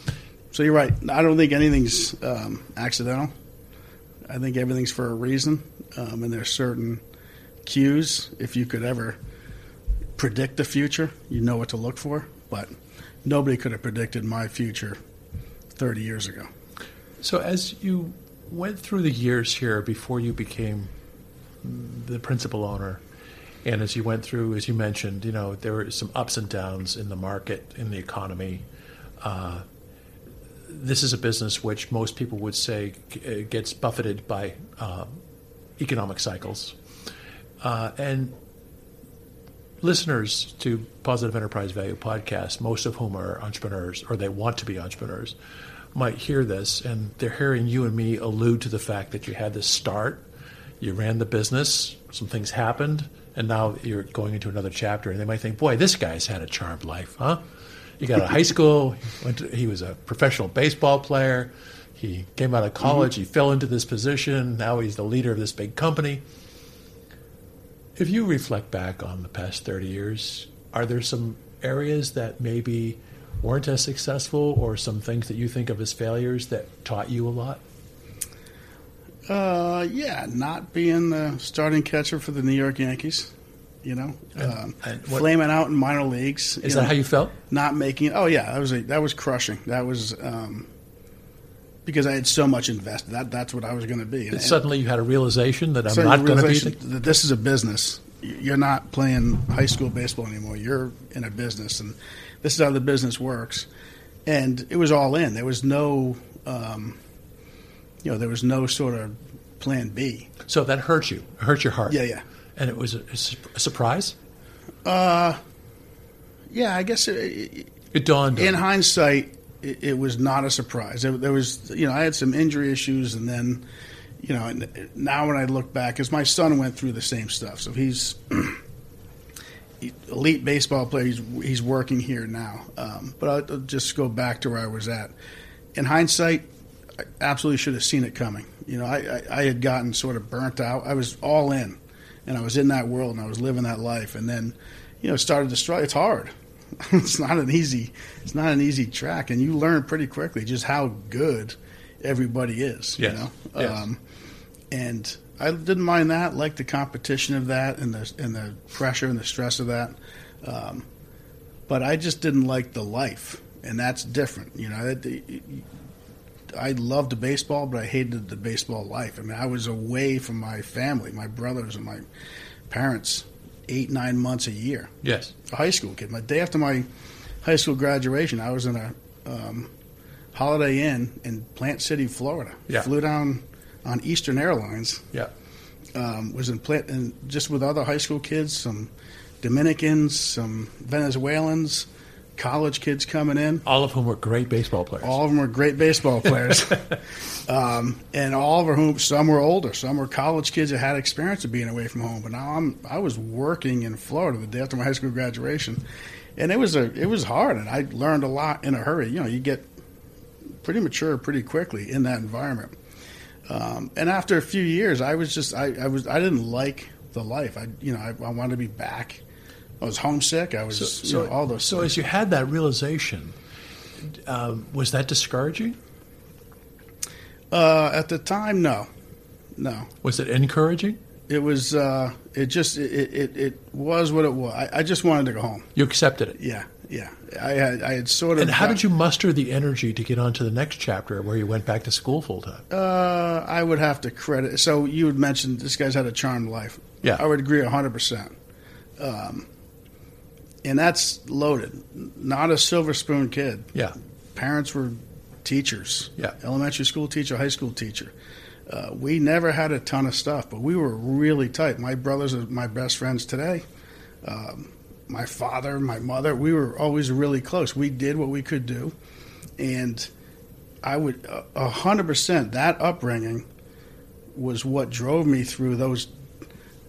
[SPEAKER 2] so you're right. I don't think anything's um, accidental. I think everything's for a reason, um, and there's certain cues. If you could ever predict the future, you know what to look for. But nobody could have predicted my future thirty years ago.
[SPEAKER 3] So as you went through the years here before you became the principal owner, and as you went through, as you mentioned, you know, there were some ups and downs in the market, in the economy. Uh, this is a business which most people would say gets buffeted by uh, economic cycles. Uh, and listeners to Positive Enterprise Value podcast, most of whom are entrepreneurs or they want to be entrepreneurs, might hear this, and they're hearing you and me allude to the fact that you had this start, you ran the business, some things happened, and now you're going into another chapter, and they might think, boy, this guy's had a charmed life, huh? He got out of high school, he, went to, he was a professional baseball player, he came out of college, mm-hmm. he fell into this position, now he's the leader of this big company. If you reflect back on the past thirty years, are there some areas that maybe weren't as successful or some things that you think of as failures that taught you a lot?
[SPEAKER 2] Uh, yeah, not being the starting catcher for the New York Yankees, you know,
[SPEAKER 3] and,
[SPEAKER 2] um,
[SPEAKER 3] and what,
[SPEAKER 2] flaming out in minor leagues.
[SPEAKER 3] Is that
[SPEAKER 2] know,
[SPEAKER 3] how you felt?
[SPEAKER 2] Not making it. Oh, yeah, that was a, that was crushing. That was um, because I had so much invested. That That's what I was going to be. And,
[SPEAKER 3] suddenly you had a realization that I'm
[SPEAKER 2] Suddenly
[SPEAKER 3] not going to be the...
[SPEAKER 2] that this is a business. You're not playing high school baseball anymore. You're in a business, and this is how the business works. And it was all in. There was no, um, you know, there was no sort of plan B.
[SPEAKER 3] So that hurt you. It hurt your heart.
[SPEAKER 2] Yeah, yeah.
[SPEAKER 3] And it was a, a surprise?
[SPEAKER 2] Uh, yeah, I guess it, it,
[SPEAKER 3] it dawned on you.
[SPEAKER 2] In hindsight, it, it was not a surprise. There, there was, you know, I had some injury issues, and then, you know, now when I look back, because my son went through the same stuff. So he's elite baseball player. He's, he's working here now. Um, but I'll just go back to where I was at. In hindsight, I absolutely should have seen it coming. You know, I, I, I had gotten sort of burnt out. I was all in, and I was in that world, and I was living that life. And then, you know, it started to struggle. It's hard. It's not an easy. It's not an easy track, and you learn pretty quickly just how good everybody is.
[SPEAKER 3] Yes.
[SPEAKER 2] You know,
[SPEAKER 3] yes.
[SPEAKER 2] Um, and I didn't mind that. Like the competition of that, and the and the pressure and the stress of that. Um, but I just didn't like the life, and that's different. You know, it, it, I loved the baseball, but I hated the baseball life. I mean, I was away from my family, my brothers and my parents, eight, nine months a year.
[SPEAKER 3] Yes.
[SPEAKER 2] A high school kid. My day after my high school graduation, I was in a um, Holiday Inn in Plant City, Florida.
[SPEAKER 3] Yeah.
[SPEAKER 2] Flew down on Eastern Airlines.
[SPEAKER 3] Yeah.
[SPEAKER 2] Um, was in Plant, and just with other high school kids, some Dominicans, some Venezuelans, college kids coming in.
[SPEAKER 3] All of whom were great baseball players.
[SPEAKER 2] All of them were great baseball players. um, and all of whom, some were older. Some were college kids that had experience of being away from home. But now I'm, I was working in Florida the day after my high school graduation. And it was a, it was hard, and I learned a lot in a hurry. You know, you get pretty mature pretty quickly in that environment. Um, and after a few years, I was just, I, I was, I didn't like the life. I, you know, I, I wanted to be back. I was homesick. I was,
[SPEAKER 3] so,
[SPEAKER 2] you
[SPEAKER 3] so,
[SPEAKER 2] know, all those
[SPEAKER 3] So
[SPEAKER 2] things.
[SPEAKER 3] as you had that realization, um, was that discouraging?
[SPEAKER 2] Uh, at the time, no, no.
[SPEAKER 3] Was it encouraging?
[SPEAKER 2] It was, uh, it just, it, it, it was what it was. I, I just wanted to go home.
[SPEAKER 3] You accepted it.
[SPEAKER 2] Yeah, yeah. I had, I had sort of.
[SPEAKER 3] And how
[SPEAKER 2] got,
[SPEAKER 3] did you muster the energy to get on to the next chapter where you went back to school full time?
[SPEAKER 2] Uh, I would have to credit. So you had mentioned this guy's had a charmed life.
[SPEAKER 3] Yeah.
[SPEAKER 2] I would agree one hundred percent. Um, and that's loaded. Not a silver spoon kid.
[SPEAKER 3] Yeah.
[SPEAKER 2] Parents were teachers.
[SPEAKER 3] Yeah.
[SPEAKER 2] Elementary school teacher, high school teacher. Uh, we never had a ton of stuff, but we were really tight. My brothers are my best friends today. Um, my father, my mother, we were always really close. We did what we could do. And I would, a hundred percent, that upbringing was what drove me through those.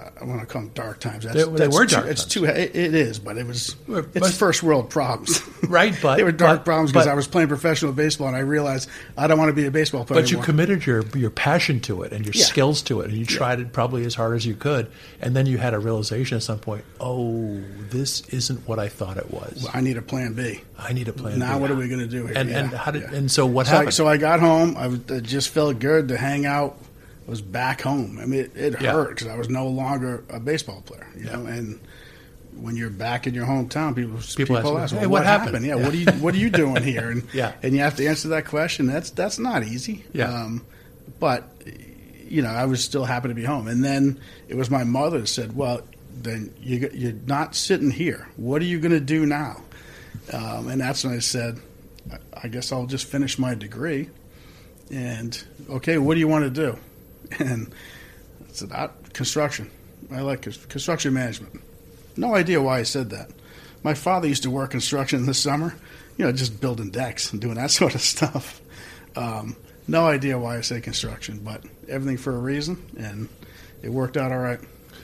[SPEAKER 2] I want to call them dark times. That's,
[SPEAKER 3] They- they
[SPEAKER 2] that's
[SPEAKER 3] were
[SPEAKER 2] too,
[SPEAKER 3] dark
[SPEAKER 2] It's
[SPEAKER 3] times.
[SPEAKER 2] too. It, it is, but it was.
[SPEAKER 3] Well,
[SPEAKER 2] It's
[SPEAKER 3] must-
[SPEAKER 2] first world problems.
[SPEAKER 3] Right, but-
[SPEAKER 2] they were dark
[SPEAKER 3] but-
[SPEAKER 2] problems because
[SPEAKER 3] but-
[SPEAKER 2] I was playing professional baseball and I realized I don't want to be a baseball player
[SPEAKER 3] But you
[SPEAKER 2] anymore.
[SPEAKER 3] committed your your passion to it and your
[SPEAKER 2] Yeah.
[SPEAKER 3] skills to it, and you tried it probably as hard as you could, and then you had a realization at some point, oh, this isn't what I thought it was.
[SPEAKER 2] I need a plan B.
[SPEAKER 3] I need a plan.
[SPEAKER 2] Now
[SPEAKER 3] B.
[SPEAKER 2] what are we going to do here?
[SPEAKER 3] And
[SPEAKER 2] Yeah,
[SPEAKER 3] and how did
[SPEAKER 2] yeah.
[SPEAKER 3] and so what
[SPEAKER 2] so I,
[SPEAKER 3] happened?
[SPEAKER 2] so I got home. I was, it just felt good to hang out. I was back home. I mean, it, it
[SPEAKER 3] Yeah.
[SPEAKER 2] hurt because I was no longer a baseball player. You
[SPEAKER 3] Yeah.
[SPEAKER 2] know, and when you're back in your hometown, people
[SPEAKER 3] People
[SPEAKER 2] people,
[SPEAKER 3] ask,
[SPEAKER 2] ask,
[SPEAKER 3] "Hey,
[SPEAKER 2] well,
[SPEAKER 3] what
[SPEAKER 2] what,
[SPEAKER 3] happened?"
[SPEAKER 2] Yeah,
[SPEAKER 3] Yeah.
[SPEAKER 2] what are you what are you doing here? And
[SPEAKER 3] Yeah.
[SPEAKER 2] and you have to answer that question. That's that's not easy.
[SPEAKER 3] Yeah.
[SPEAKER 2] Um, but you know, I was still happy to be home. And then it was my mother that said, "Well, then you you're not sitting here. What are you going to do now?" Um, and that's when I said, I, I guess I'll just finish my degree. And, okay, what do you want to do? And I said, ah, construction. I like cons- construction management. No idea why I said that. My father used to work construction in the summer, you know, just building decks and doing that sort of stuff. Um, no idea why I said construction, but everything for a reason, and it worked out all right.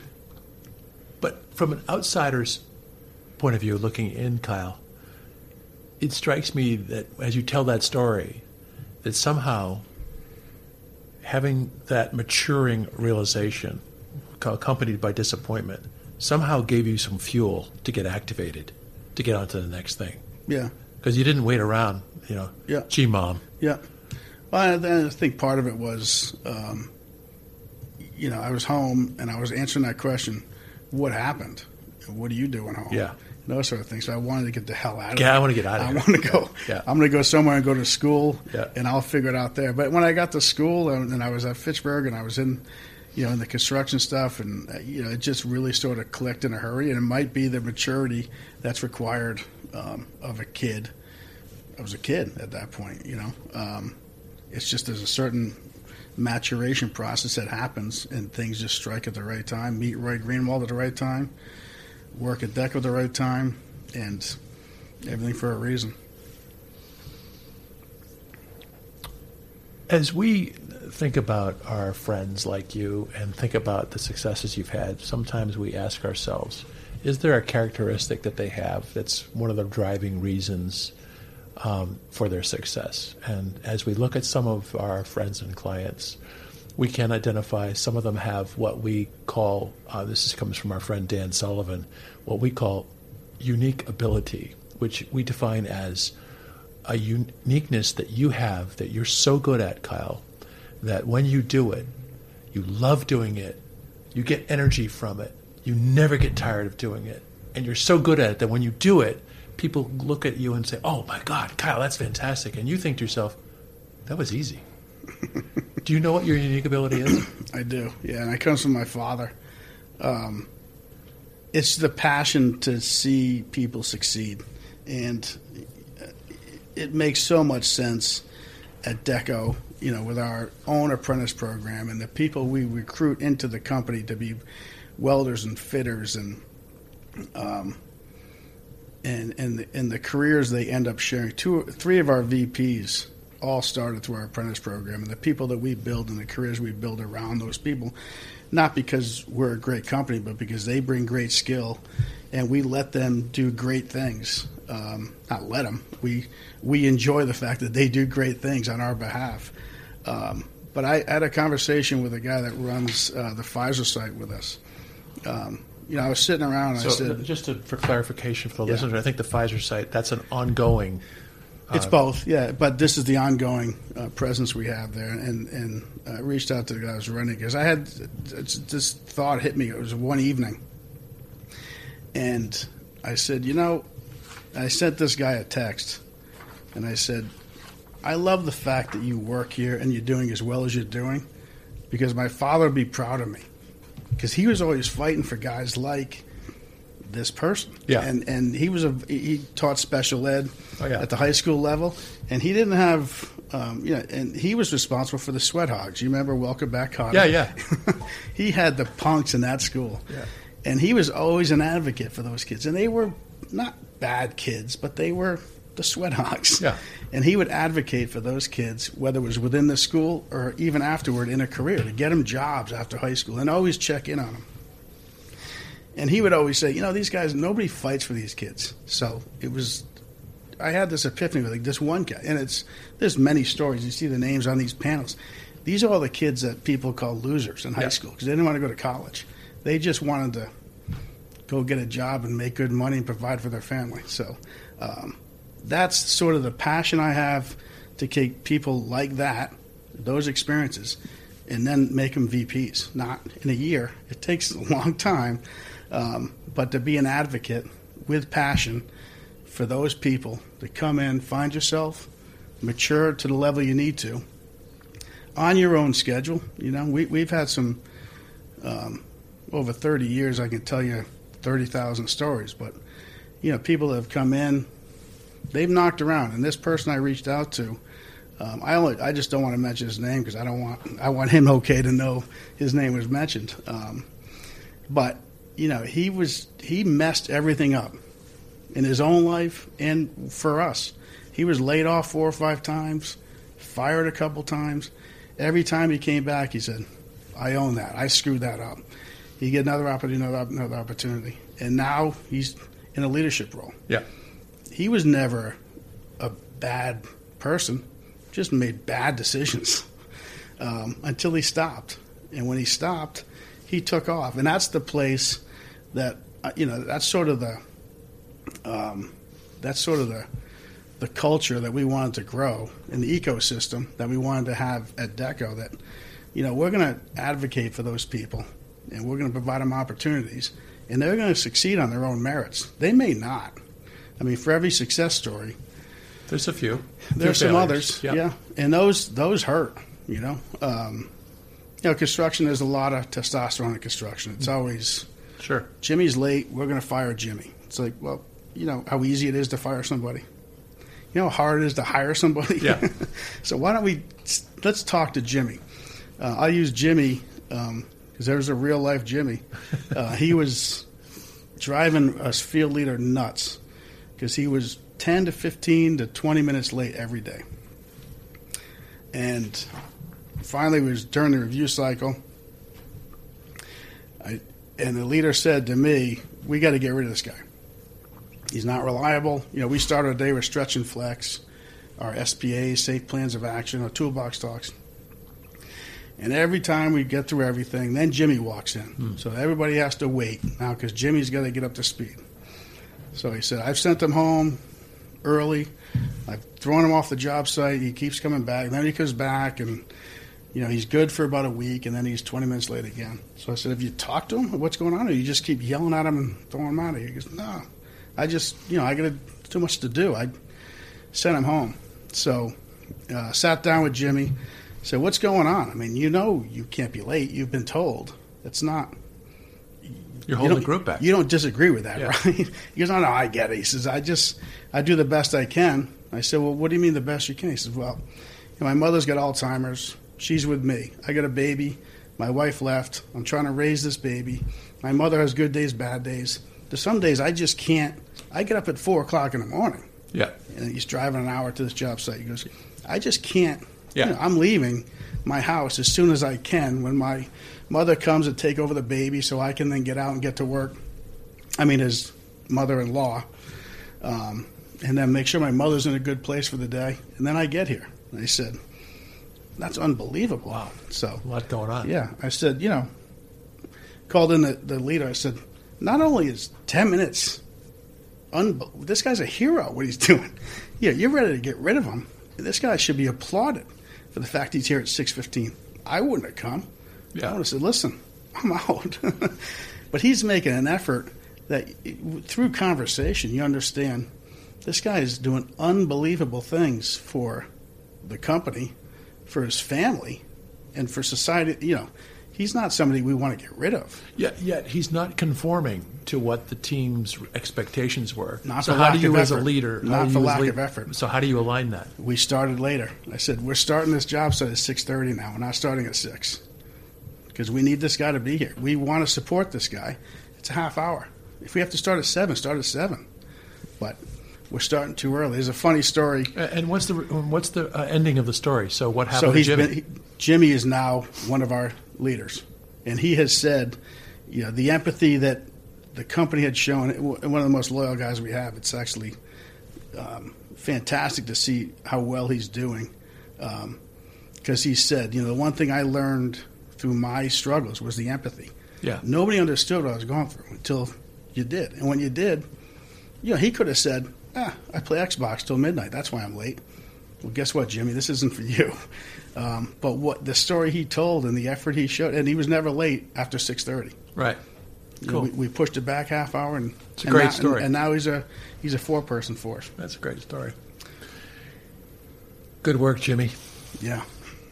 [SPEAKER 3] But from an outsider's point of view, looking in, Kyle, it strikes me that as you tell that story, that somehow having that maturing realization co- accompanied by disappointment somehow gave you some fuel to get activated, to get on to the next thing.
[SPEAKER 2] Yeah,
[SPEAKER 3] Because you didn't wait around, you know,
[SPEAKER 2] Yeah.
[SPEAKER 3] gee, Mom.
[SPEAKER 2] yeah. Well, then I think part of it was, um, you know, I was home and I was answering that question, what happened? What are you doing home?
[SPEAKER 3] Yeah.
[SPEAKER 2] Those sort of things. So I wanted to get the hell out of
[SPEAKER 3] Yeah,
[SPEAKER 2] it.
[SPEAKER 3] I want to get out of
[SPEAKER 2] I
[SPEAKER 3] here.
[SPEAKER 2] want to go.
[SPEAKER 3] Yeah.
[SPEAKER 2] I'm going to go somewhere and go to school,
[SPEAKER 3] Yeah.
[SPEAKER 2] and I'll figure it out there. But when I got to school and, and I was at Fitchburg and I was in, you know, in the construction stuff, and uh, you know, it just really sort of clicked in a hurry. And it might be the maturity that's required um, of a kid. I was a kid at that point, you know. Um, it's just there's a certain maturation process that happens, and things just strike at the right time. Meet Roy Greenwald at the right time, work at DECO at the right time, and everything for a reason.
[SPEAKER 3] As we think about our friends like you and think about the successes you've had, sometimes we ask ourselves, is there a characteristic that they have that's one of the driving reasons um, for their success? And as we look at some of our friends and clients, we can identify some of them have what we call, uh, this is, comes from our friend Dan Sullivan, what we call unique ability, which we define as a uniqueness that you have that you're so good at, Kyle, that when you do it, you love doing it, you get energy from it, you never get tired of doing it, and you're so good at it that when you do it, people look at you and say, oh my God, Kyle, that's fantastic. And you think to yourself, that was easy. Do you know what your unique ability is?
[SPEAKER 2] I do, yeah, and it comes from my father. Um, it's the passion to see people succeed, and it makes so much sense at DECO, you know, with our own apprentice program and the people we recruit into the company to be welders and fitters and um, and and the, and the careers they end up sharing. Two, three of our V Ps all started through our apprentice program, and the people that we build and the careers we build around those people, not because we're a great company, but because they bring great skill, and we let them do great things. Um, not let them. We we enjoy the fact that they do great things on our behalf. Um, but I had a conversation with a guy that runs uh, the Pfizer site with us. Um, you know, I was sitting around and
[SPEAKER 3] So
[SPEAKER 2] I said,
[SPEAKER 3] just to, for clarification for the
[SPEAKER 2] Yeah.
[SPEAKER 3] listeners, I think the Pfizer site, that's an ongoing.
[SPEAKER 2] It's
[SPEAKER 3] Uh,
[SPEAKER 2] both, yeah. But this is the ongoing uh, presence we have there, and and I uh, reached out to the guy who was running because I had it's, this thought hit me. It was one evening, and I said, you know, I sent this guy a text, and I said, I love the fact that you work here and you're doing as well as you're doing, because my father would be proud of me, because he was always fighting for guys like this person.
[SPEAKER 3] Yeah.
[SPEAKER 2] And and he was a he taught special ed
[SPEAKER 3] Oh, yeah.
[SPEAKER 2] at the high school level, and he didn't have um, you know, and he was responsible for the Sweat Hogs. You remember Welcome Back, Cotter?
[SPEAKER 3] Yeah, yeah.
[SPEAKER 2] He had the punks in that school.
[SPEAKER 3] Yeah.
[SPEAKER 2] And he was always an advocate for those kids, and they were not bad kids, but they were the Sweat Hogs.
[SPEAKER 3] Yeah.
[SPEAKER 2] And he would advocate for those kids, whether it was within the school or even afterward in a career, to get them jobs after high school, and always check in on them. And he would always say, you know, these guys, nobody fights for these kids. So it was, I had this epiphany with like this one guy. And it's, there's many stories. You see the names on these panels. These are all the kids that people call losers in high
[SPEAKER 3] Yeah.
[SPEAKER 2] school because they didn't want to go to college. They just wanted to go get a job and make good money and provide for their family. So um, that's sort of the passion I have to take people like that, those experiences, and then make them V Ps. Not in a year. It takes a long time. Um, but to be an advocate with passion for those people to come in, find yourself, mature to the level you need to, on your own schedule. You know, we, we've had some, um, over thirty years, I can tell you thirty thousand stories. But, you know, people that have come in, they've knocked around. And this person I reached out to, um, I only, I just don't want to mention his name because I don't want, I want him okay to know his name was mentioned. Um, but, you know, he was, he messed everything up in his own life and for us. He was laid off four or five times, fired a couple times. Every time he came back, he said, I own that. I screwed that up. He get another opportunity, another, another opportunity. And now he's in a leadership role.
[SPEAKER 3] Yeah.
[SPEAKER 2] He was never a bad person, just made bad decisions um, until he stopped. And when he stopped, he took off. And that's the place that, uh, you know, that's sort of the, um, that's sort of the, the culture that we wanted to grow in the ecosystem that we wanted to have at DECO, that, you know, we're going to advocate for those people and we're going to provide them opportunities and they're going to succeed on their own merits. They may not. I mean, for every success story,
[SPEAKER 3] There's a few.
[SPEAKER 2] there's
[SPEAKER 3] Few
[SPEAKER 2] some
[SPEAKER 3] failures.
[SPEAKER 2] others.
[SPEAKER 3] Yep.
[SPEAKER 2] Yeah. And those, those hurt, you know. Um, you know, construction, there's a lot of testosterone in construction. It's always,
[SPEAKER 3] Sure.
[SPEAKER 2] Jimmy's late, we're going to fire Jimmy. It's like, well, you know how easy it is to fire somebody. You know how hard it is to hire somebody?
[SPEAKER 3] Yeah.
[SPEAKER 2] So why don't we, let's talk to Jimmy. Uh, I'll use Jimmy because um, there's a real-life Jimmy. Uh, he was driving us field leader nuts because he was ten to fifteen to twenty minutes late every day. And finally, it was during the review cycle, I, and the leader said to me, we got to get rid of this guy. He's not reliable. You know, we started a day with stretch and flex, our S P As, safe plans of action, our toolbox talks. And every time we get through everything, then Jimmy walks in. Hmm. So everybody has to wait now because Jimmy's got to get up to speed. So he said, I've sent him home early. I've thrown him off the job site. He keeps coming back. And then he comes back and, you know, he's good for about a week and then he's twenty minutes late again. So I said, have you talked to him? What's going on? Or you just keep yelling at him and throwing him out of here? He goes, no. I just, you know, I got too much to do. I sent him home. So uh, sat down with Jimmy, said, what's going on? I mean, you know you can't be late. You've been told. It's not.
[SPEAKER 3] You're holding
[SPEAKER 2] you
[SPEAKER 3] the group back.
[SPEAKER 2] You don't disagree with that,
[SPEAKER 3] Yeah.
[SPEAKER 2] right? He goes, no, no, I get it. He says, I just, I do the best I can. I said, well, what do you mean the best you can? He says, well, you know, my mother's got Alzheimer's. She's with me. I got a baby. My wife left. I'm trying to raise this baby. My mother has good days, bad days. There's some days I just can't. I get up at four o'clock in the morning.
[SPEAKER 3] Yeah.
[SPEAKER 2] And he's driving an hour to this job site. He goes, I just can't.
[SPEAKER 3] Yeah.
[SPEAKER 2] You know, I'm leaving my house as soon as I can when my mother comes to take over the baby so I can then get out and get to work. I mean, his mother-in-law. Um, and then make sure my mother's in a good place for the day. And then I get here. And I said, that's unbelievable.
[SPEAKER 3] Wow.
[SPEAKER 2] So,
[SPEAKER 3] A lot going on.
[SPEAKER 2] yeah. I said, you know, called in the, the leader. I said, not only is ten minutes, unbe- this guy's a hero, what he's doing. Yeah, you're ready to get rid of him. This guy should be applauded for the fact he's here at six fifteen. I wouldn't have come.
[SPEAKER 3] Yeah.
[SPEAKER 2] I would have said, listen, I'm out. But he's making an effort that through conversation you understand this guy is doing unbelievable things for the company, for his family, and for society. You know, he's not somebody we want to get rid of.
[SPEAKER 3] Yet, yet he's not conforming to what the team's expectations were.
[SPEAKER 2] Not
[SPEAKER 3] so
[SPEAKER 2] for
[SPEAKER 3] how
[SPEAKER 2] lack
[SPEAKER 3] do you,
[SPEAKER 2] of
[SPEAKER 3] as a
[SPEAKER 2] effort.
[SPEAKER 3] leader,
[SPEAKER 2] Not
[SPEAKER 3] how do
[SPEAKER 2] for
[SPEAKER 3] you as
[SPEAKER 2] lack
[SPEAKER 3] lead-
[SPEAKER 2] of effort.
[SPEAKER 3] So how do you align that?
[SPEAKER 2] We started later. I said, we're starting this job site at six thirty now. We're not starting at six because we need this guy to be here. We want to support this guy. It's a half hour. If we have to start at seven, start at seven. But we're starting too early. There's a funny story.
[SPEAKER 3] Uh, And what's the what's the uh, ending of the story? So what happened
[SPEAKER 2] So
[SPEAKER 3] to
[SPEAKER 2] he's
[SPEAKER 3] Jimmy?
[SPEAKER 2] been, he, Jimmy is now one of our leaders. And he has said, you know, the empathy that the company had shown, one of the most loyal guys we have. It's actually um, fantastic to see how well he's doing. Because um, he said, you know, the one thing I learned through my struggles was the empathy.
[SPEAKER 3] Yeah.
[SPEAKER 2] Nobody understood what I was going through until you did. And when you did, you know, he could have said, ah, I play Xbox till midnight. That's why I'm late. Well, guess what, Jimmy? This isn't for you. Um, but what the story he told and the effort he showed, and he was never late after six thirty.
[SPEAKER 3] Right.
[SPEAKER 2] You
[SPEAKER 3] Cool.
[SPEAKER 2] know, we, we pushed it back half hour, and
[SPEAKER 3] it's a
[SPEAKER 2] and
[SPEAKER 3] great
[SPEAKER 2] now,
[SPEAKER 3] story.
[SPEAKER 2] And, and now he's a he's a four person force.
[SPEAKER 3] That's a great story. Good work, Jimmy.
[SPEAKER 2] Yeah.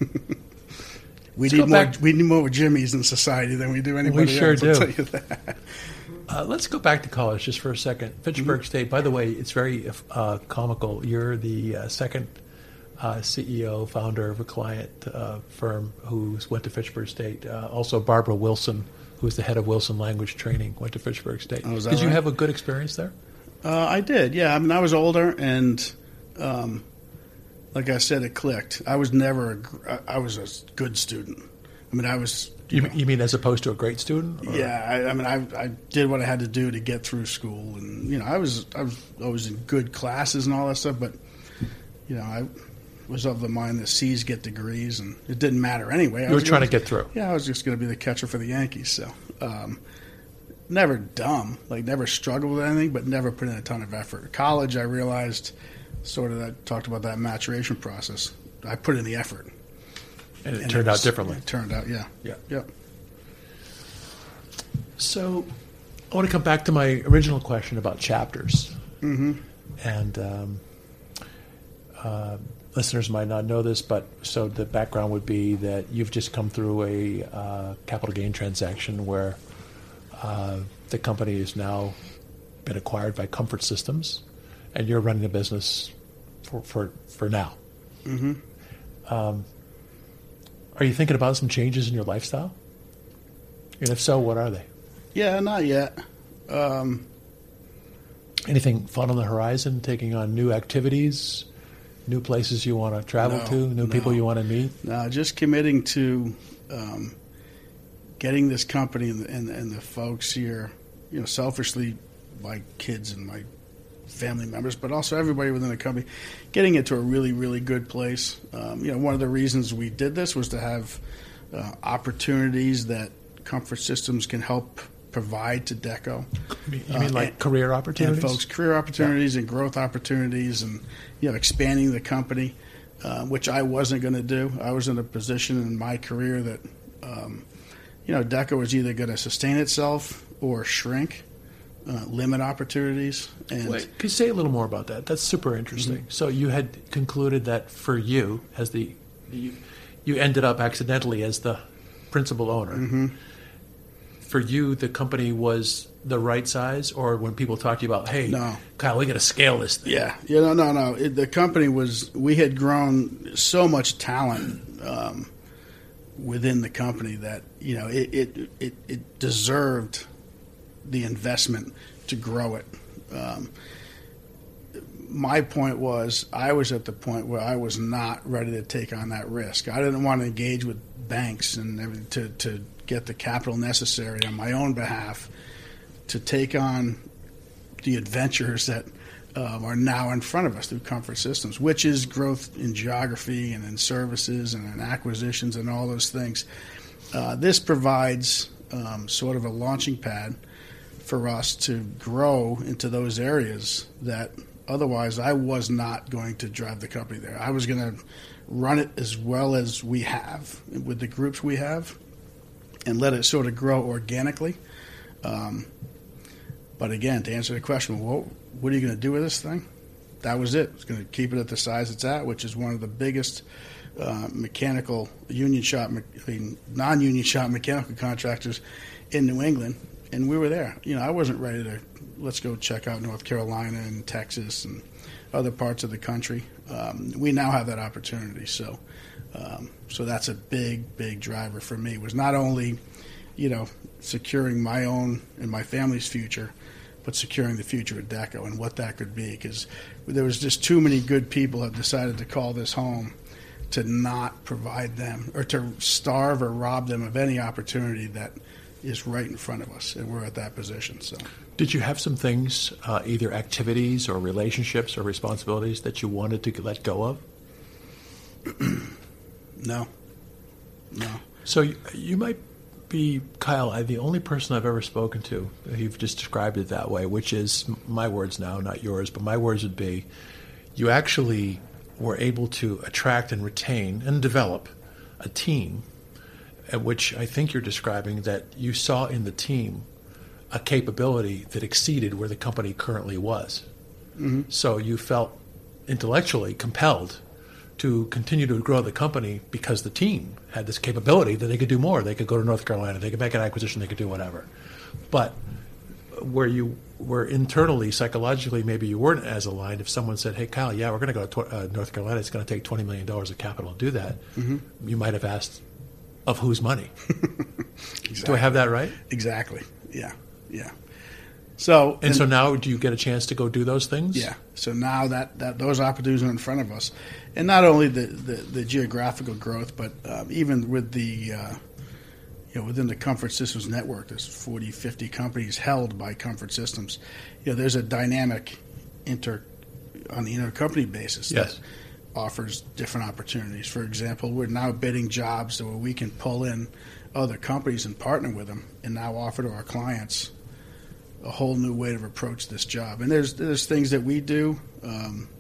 [SPEAKER 2] we
[SPEAKER 3] Let's
[SPEAKER 2] need
[SPEAKER 3] go
[SPEAKER 2] more.
[SPEAKER 3] back-
[SPEAKER 2] We need more Jimmys in society than we do anybody
[SPEAKER 3] We sure
[SPEAKER 2] else. I'll
[SPEAKER 3] do.
[SPEAKER 2] tell you that.
[SPEAKER 3] Uh, let's go back to college just for a second. Fitchburg
[SPEAKER 2] Mm-hmm.
[SPEAKER 3] State, by the way, it's very uh, comical. You're the uh, second uh, C E O, founder of a client uh, firm who went to Fitchburg State. Uh, also, Barbara Wilson, who's the head of Wilson Language Training, went to Fitchburg State.
[SPEAKER 2] Oh, is that
[SPEAKER 3] Did you
[SPEAKER 2] right?
[SPEAKER 3] have a good experience there?
[SPEAKER 2] Uh, I did, yeah. I mean, I was older, and um, like I said, it clicked. I was never. A, gr- I I was a good student. I mean, I was.
[SPEAKER 3] You,
[SPEAKER 2] know,
[SPEAKER 3] you mean as opposed to a great student? or-
[SPEAKER 2] yeah, I, I mean, I, I did what I had to do to get through school, and you know, I was I was always in good classes and all that stuff. But you know, I was of the mind that C's get degrees, and it didn't matter anyway. I
[SPEAKER 3] You were
[SPEAKER 2] was
[SPEAKER 3] trying
[SPEAKER 2] gonna-
[SPEAKER 3] to get through.
[SPEAKER 2] Yeah, I was just going to be the catcher for the Yankees. So, um, never dumb, like never struggled with anything, but never put in a ton of effort. College, I realized, sort of, that talked about that maturation process. I put in the effort,
[SPEAKER 3] And it
[SPEAKER 2] and
[SPEAKER 3] turned
[SPEAKER 2] it
[SPEAKER 3] out
[SPEAKER 2] was-
[SPEAKER 3] differently.
[SPEAKER 2] It turned out, yeah,
[SPEAKER 3] Yeah.
[SPEAKER 2] yeah.
[SPEAKER 3] So I want to come back to my original question about chapters.
[SPEAKER 2] Mm-hmm.
[SPEAKER 3] And um, uh, listeners might not know this, but so the background would be that you've just come through a uh, capital gain transaction where uh, the company has now been acquired by Comfort Systems, and you're running the business for for, for now.
[SPEAKER 2] Mm-hmm.
[SPEAKER 3] Um, are you thinking about some changes in your lifestyle? And if so, what are they?
[SPEAKER 2] Yeah, not yet. Um,
[SPEAKER 3] Anything fun on the horizon? Taking on new activities, new places you want to travel
[SPEAKER 2] No,
[SPEAKER 3] to, new
[SPEAKER 2] no.
[SPEAKER 3] people you want to meet?
[SPEAKER 2] no, just committing to um, getting this company and the, and, and the folks here, you know, selfishly, my kids and my family members, but also everybody within the company, getting it to a really, really good place. Um, you know, one of the reasons we did this was to have uh, opportunities that Comfort Systems can help provide to DECO.
[SPEAKER 3] You mean, you mean
[SPEAKER 2] Uh,
[SPEAKER 3] like
[SPEAKER 2] and-
[SPEAKER 3] career opportunities?
[SPEAKER 2] And folks, career opportunities and growth opportunities, and you know, expanding the company, uh, which I wasn't going to do. I was in a position in my career that, um, you know, DECO was either going to sustain itself or shrink, uh, limit opportunities, and
[SPEAKER 3] Wait, could you say a little more about that? That's super interesting.
[SPEAKER 2] Mm-hmm.
[SPEAKER 3] So you had concluded that for you, as the you, you ended up accidentally as the principal owner.
[SPEAKER 2] Mm-hmm.
[SPEAKER 3] For you, the company was the right size, or when people talk to you about, hey,
[SPEAKER 2] No.
[SPEAKER 3] Kyle, we got to scale this thing.
[SPEAKER 2] yeah, you know, no, no. It, the company was. We had grown so much talent um, within the company that you know it, it it it deserved the investment to grow it. Um, my point was, I was at the point where I was not ready to take on that risk. I didn't want to engage with banks and everything to to get the capital necessary on my own behalf to take on the adventures that um, are now in front of us through Comfort Systems, which is growth in geography and in services and in acquisitions and all those things. Uh, this provides um, sort of a launching pad for us to grow into those areas that otherwise I was not going to drive the company there. I was going to run it as well as we have with the groups we have and let it sort of grow organically. Um, but again, to answer the question, what, what are you going to do with this thing? That was it. It's going to keep it at the size it's at, which is one of the biggest uh, mechanical union shop, I mean, non-union shop mechanical contractors in New England. And we were there. You know, I wasn't ready to, let's go check out North Carolina and Texas and other parts of the country. Um, we now have that opportunity. So um, so that's a big, big driver for me. It was not only, you know, securing my own and my family's future, but securing the future of DECO and what that could be. Because there was just too many good people that decided to call this home to not provide them or to starve or rob them of any opportunity that is right in front of us, and we're at that position. So,
[SPEAKER 3] did you have some things, uh, either activities or relationships or responsibilities that you wanted to let go of?
[SPEAKER 2] No. No.
[SPEAKER 3] So you, you might be, Kyle, I, the only person I've ever spoken to, you've just described it that way, which is my words now, not yours, but my words would be, you actually were able to attract and retain and develop a team, at which I think you're describing that you saw in the team a capability that exceeded where the company currently was. Mm-hmm. So you felt intellectually compelled to continue to grow the company because the team had this capability that they could do more. They could go to North Carolina. They could make an acquisition. They could do whatever. But where you were internally, psychologically, maybe you weren't as aligned. If someone said, hey, Kyle, yeah, we're going to go to uh, North Carolina. It's going to take twenty million dollars of capital to do that. Mm-hmm. You might have asked, of whose money? Exactly. Do I have that right?
[SPEAKER 2] Exactly. Yeah. Yeah. So
[SPEAKER 3] and, and so now, do you get a chance to go do those things?
[SPEAKER 2] Yeah. So now that, that those opportunities are in front of us, and not only the, the, the geographical growth, but um, even with the uh, you know within the Comfort Systems network, there's forty, fifty companies held by Comfort Systems. You know, there's a dynamic inter on the intercompany basis
[SPEAKER 3] yes.
[SPEAKER 2] that offers different opportunities. For example, we're now bidding jobs where we can pull in other companies and partner with them, and now offer to our clients a whole new way to approach this job. And there's there's things that we do um,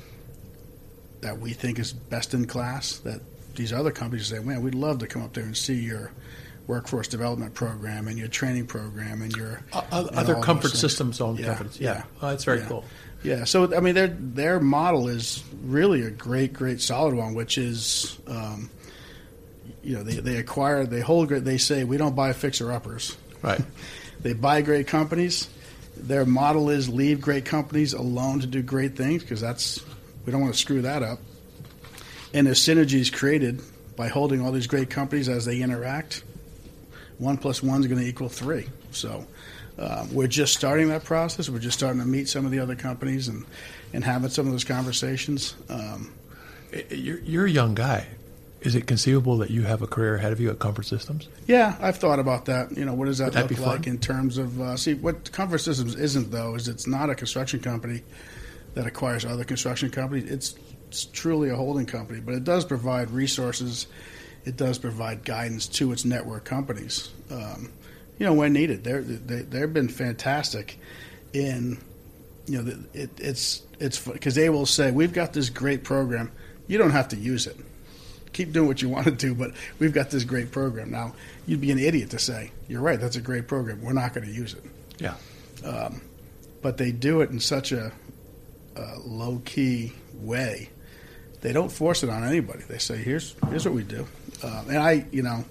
[SPEAKER 2] that we think is best in class that these other companies say, man, we'd love to come up there and see your workforce development program and your training program and your
[SPEAKER 3] uh, other Comfort Systems owned
[SPEAKER 2] yeah,
[SPEAKER 3] companies. Yeah, yeah. Oh, that's very
[SPEAKER 2] yeah.
[SPEAKER 3] cool.
[SPEAKER 2] Yeah, so I mean, their their model is really a great, great, solid one, which is, um, you know, they they acquire, they hold great. They say we don't buy fixer uppers,
[SPEAKER 3] right?
[SPEAKER 2] They buy great companies. Their model is leave great companies alone to do great things because that's we don't want to screw that up. And there's synergies created by holding all these great companies as they interact. One plus one is going to equal three. So uh, we're just starting that process. We're just starting to meet some of the other companies and, and having some of those conversations. Um,
[SPEAKER 3] you're, you're a young guy. Is it conceivable that you have a career ahead of you at Comfort Systems?
[SPEAKER 2] Yeah, I've thought about that. You know, what does that,
[SPEAKER 3] that
[SPEAKER 2] look like in terms of uh, – see, what Comfort Systems isn't, though, is it's not a construction company that acquires other construction companies. It's, it's truly a holding company, but it does provide resources. It does provide guidance to its network companies, um, you know, when needed. They're, they, they've been fantastic in – you know, it, it's it's because they will say, we've got this great program. You don't have to use it. Keep doing what you want to do, but we've got this great program. Now, you'd be an idiot to say, you're right, that's a great program. We're not going to use it.
[SPEAKER 3] Yeah.
[SPEAKER 2] Um, but they do it in such a, a low-key way. They don't force it on anybody. They say, here's here's what we do. Um, and I, you know,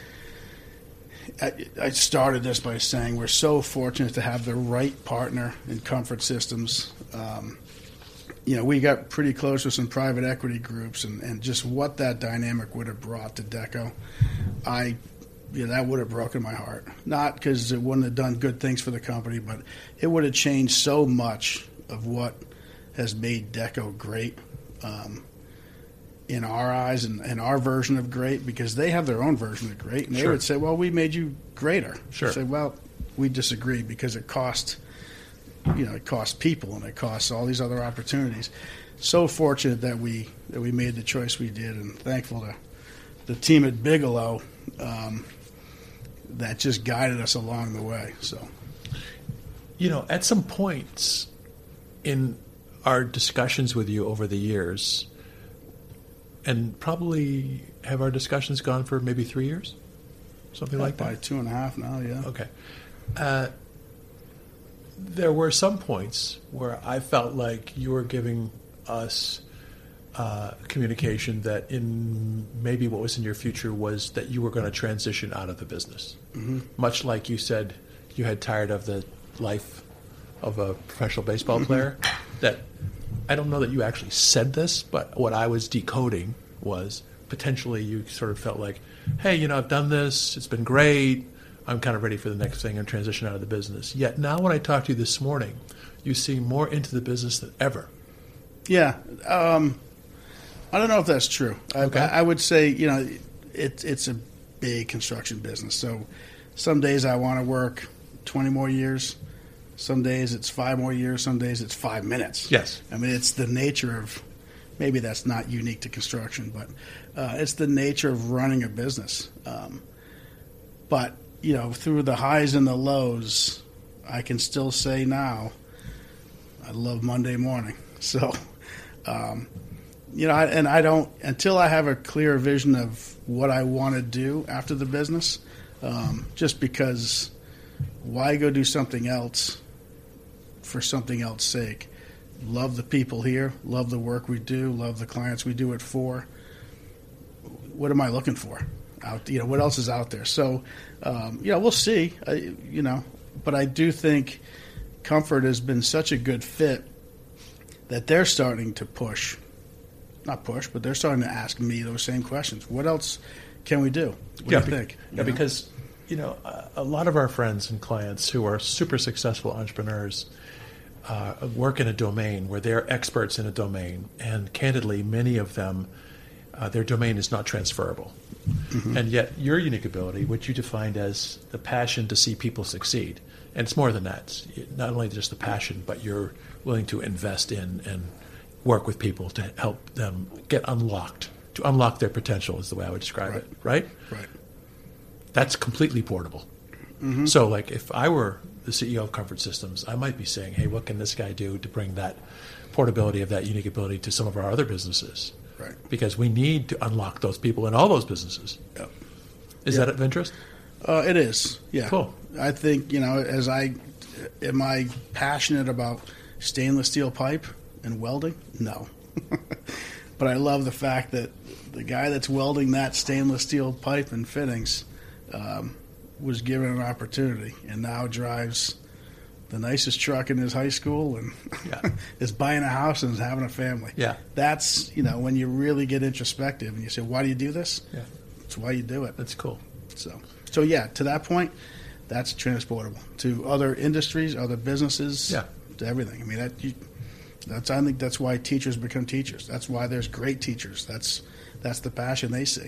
[SPEAKER 2] I, I started this by saying we're so fortunate to have the right partner in Comfort Systems. Um You know, we got pretty close with some private equity groups, and, and just what that dynamic would have brought to Deco, I, you know, that would have broken my heart. Not because it wouldn't have done good things for the company, but it would have changed so much of what has made Deco great um, in our eyes and, and our version of great, because they have their own version of great, and they
[SPEAKER 3] sure.
[SPEAKER 2] would say, well, we made you greater.
[SPEAKER 3] Sure.
[SPEAKER 2] Say, well, we disagree because it cost – you know, it costs people and it costs all these other opportunities. So fortunate that we that we made the choice we did, and thankful to the team at Bigelow um, that just guided us along the way. So,
[SPEAKER 3] you know, at some points in our discussions with you over the years, and probably have our discussions gone for maybe three years, something
[SPEAKER 2] yeah,
[SPEAKER 3] like that.
[SPEAKER 2] By two and a half now, yeah.
[SPEAKER 3] Okay. Uh, There were some points where I felt like you were giving us uh, communication that in maybe what was in your future was that you were going to transition out of the business. Mm-hmm. Much like you said you had tired of the life of a professional baseball player. That I don't know that you actually said this, but what I was decoding was potentially you sort of felt like, hey, you know, I've done this. It's been great. I'm kind of ready for the next thing and transition out of the business. Yet now when I talked to you this morning, you seem more into the business than ever.
[SPEAKER 2] Yeah. Um, I don't know if that's true.
[SPEAKER 3] Okay.
[SPEAKER 2] I, I would say, you know, it, it's a big construction business. So some days I want to work twenty more years. Some days it's five more years. Some days it's five minutes.
[SPEAKER 3] Yes.
[SPEAKER 2] I mean, it's the nature of, maybe that's not unique to construction, but uh, it's the nature of running a business. Um, but, you know, through the highs and the lows, I can still say now, I love Monday morning. So, um, you know, I, and I don't, until I have a clear vision of what I want to do after the business, um, just because why go do something else for something else's sake? Love the people here, love the work we do, love the clients we do it for. What am I looking for? Out, you know, what else is out there? So, um, you know, we'll see, I, you know, but I do think Comfort has been such a good fit that they're starting to push, not push, but they're starting to ask me those same questions. What else can we do? What
[SPEAKER 3] yeah,
[SPEAKER 2] do you think?
[SPEAKER 3] Yeah,
[SPEAKER 2] You know?
[SPEAKER 3] because, you know, a, a lot of our friends and clients who are super successful entrepreneurs uh, work in a domain where they're experts in a domain, and candidly, many of them, uh, their domain is not transferable. Mm-hmm. And yet your unique ability, which you defined as the passion to see people succeed, and it's more than that. It's not only just the passion, but you're willing to invest in and work with people to help them get unlocked, to unlock their potential is the way I would describe
[SPEAKER 2] Right.
[SPEAKER 3] it, right?
[SPEAKER 2] Right.
[SPEAKER 3] That's completely portable. Mm-hmm. So, like, if I were the C E O of Comfort Systems, I might be saying, hey, what can this guy do to bring that portability of that unique ability to some of our other businesses?
[SPEAKER 2] Right.
[SPEAKER 3] Because we need to unlock those people in all those businesses.
[SPEAKER 2] Yep.
[SPEAKER 3] Is
[SPEAKER 2] Yeah.
[SPEAKER 3] that of interest?
[SPEAKER 2] Uh, it is, yeah.
[SPEAKER 3] Cool.
[SPEAKER 2] I think, you know, as I, am I passionate about stainless steel pipe and welding? No. But I love the fact that the guy that's welding that stainless steel pipe and fittings um, was given an opportunity and now drives the nicest truck in his high school and
[SPEAKER 3] Yeah.
[SPEAKER 2] is buying a house and is having a family.
[SPEAKER 3] Yeah.
[SPEAKER 2] That's, you know, when you really get introspective and you say, why do you do this?
[SPEAKER 3] Yeah.
[SPEAKER 2] That's why you do it.
[SPEAKER 3] That's cool.
[SPEAKER 2] So, so yeah, to that point, that's transportable to other industries, other businesses,
[SPEAKER 3] Yeah.
[SPEAKER 2] to everything. I mean, that you, that's I think that's why teachers become teachers. That's why there's great teachers. That's that's the passion they see.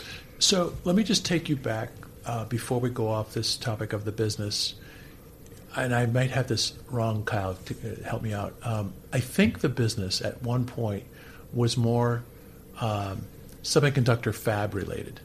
[SPEAKER 3] So let me just take you back uh, before we go off this topic of the business. And I might have this wrong, Kyle, to uh, help me out. Um, I think the business at one point was more um, semiconductor fab related.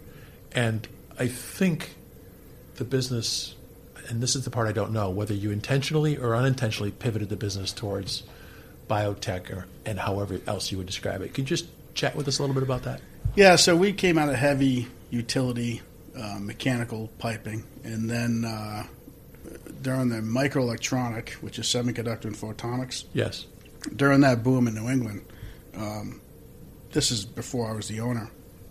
[SPEAKER 3] And I think the business, and this is the part I don't know, whether you intentionally or unintentionally pivoted the business towards biotech or and however else you would describe it. Can you just chat with us a little bit about that?
[SPEAKER 2] Yeah, so we came out of heavy utility uh, mechanical piping, and then uh, during the microelectronic, which is semiconductor and photonics,
[SPEAKER 3] Yes.
[SPEAKER 2] during that boom in New England, um, this is before I was the owner,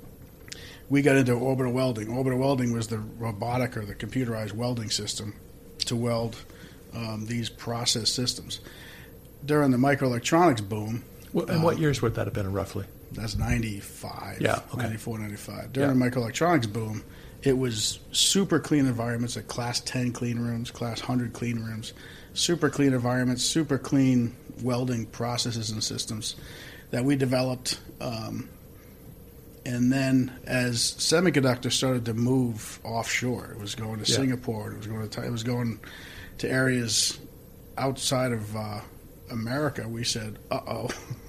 [SPEAKER 2] we got into orbital welding. Orbital welding was the robotic or the computerized welding system to weld um, these process systems. During the microelectronics boom,
[SPEAKER 3] Well, and what years would that have been roughly?
[SPEAKER 2] that's ninety-five,
[SPEAKER 3] Yeah, okay.
[SPEAKER 2] ninety-four, ninety-five. During
[SPEAKER 3] Yeah.
[SPEAKER 2] the microelectronics boom, it was super clean environments, like class ten clean rooms, class one hundred clean rooms, super clean environments, super clean welding processes and systems that we developed. Um, and then as semiconductors started to move offshore, it was going to
[SPEAKER 3] Yeah.
[SPEAKER 2] Singapore, it was going to it was going to areas outside of uh, America. We said, "Uh-oh."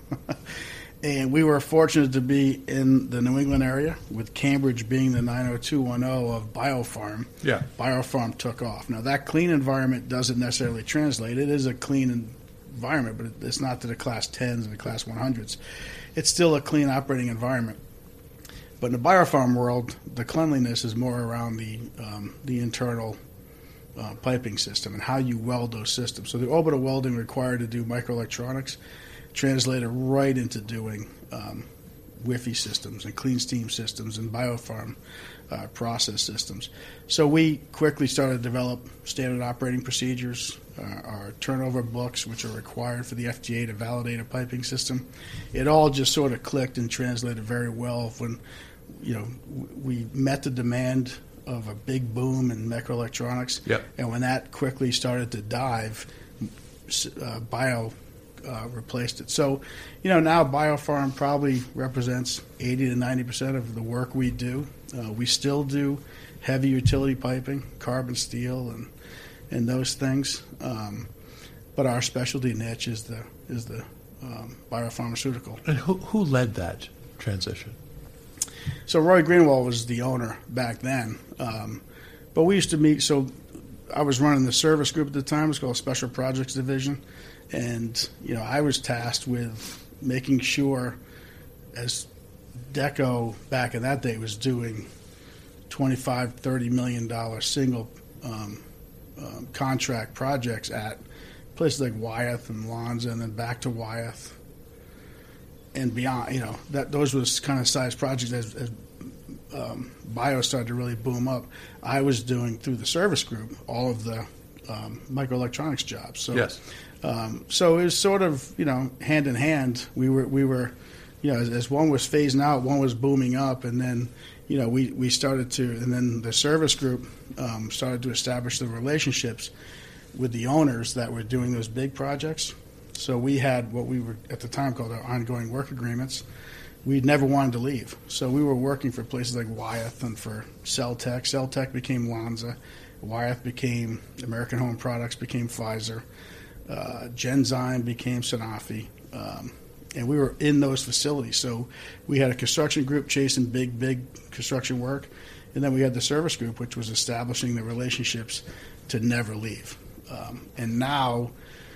[SPEAKER 2] And we were fortunate to be in the New England area, with Cambridge being the nine oh two one oh of BioPharm.
[SPEAKER 3] Yeah.
[SPEAKER 2] BioPharm took off. Now, that clean environment doesn't necessarily translate. It is a clean environment, but it's not to the class tens and the class one hundreds. It's still a clean operating environment. But in the BioPharm world, the cleanliness is more around the um, the internal uh, piping system and how you weld those systems. So the orbital welding required to do microelectronics translated right into doing um, Wi-Fi systems and clean steam systems and BioPharm uh, process systems. So we quickly started to develop standard operating procedures, uh, our turnover books, which are required for the F D A to validate a piping system. It all just sort of clicked and translated very well when, you know, we met the demand of a big boom in microelectronics.
[SPEAKER 3] Yep.
[SPEAKER 2] And when that quickly started to dive, uh, bio uh, replaced it. So, you know, now BioPharm probably represents eighty to ninety percent of the work we do. Uh, we still do heavy utility piping, carbon steel, and and those things. Um, but our specialty niche is the is the um, biopharmaceutical.
[SPEAKER 3] And who who led that transition?
[SPEAKER 2] So Roy Greenwald was the owner back then. Um, but we used to meet. So I was running the service group at the time. It was called Special Projects Division, and you know I was tasked with making sure, as Deco back in that day was doing twenty-five, thirty million dollar single um, um, contract projects at places like Wyeth and Lonza, and then back to Wyeth and beyond. You know that those was kind of size projects as, as um, bio started to really boom up. I was doing through the service group all of the um, microelectronics jobs. So,
[SPEAKER 3] yes.
[SPEAKER 2] Um, so it was sort of you know hand in hand. We were we were. You know, as, as one was phasing out, one was booming up, and then, you know, we, we started to, and then the service group um, started to establish the relationships with the owners that were doing those big projects. So we had what we were at the time called our ongoing work agreements. We never wanted to leave, so we were working for places like Wyeth and for Celltech. Celltech became Lonza, Wyeth became American Home Products, became Pfizer, uh, Genzyme became Sanofi. Um, And we were in those facilities. So we had a construction group chasing big, big construction work. And then we had the service group, which was establishing the relationships to never leave. Um, and now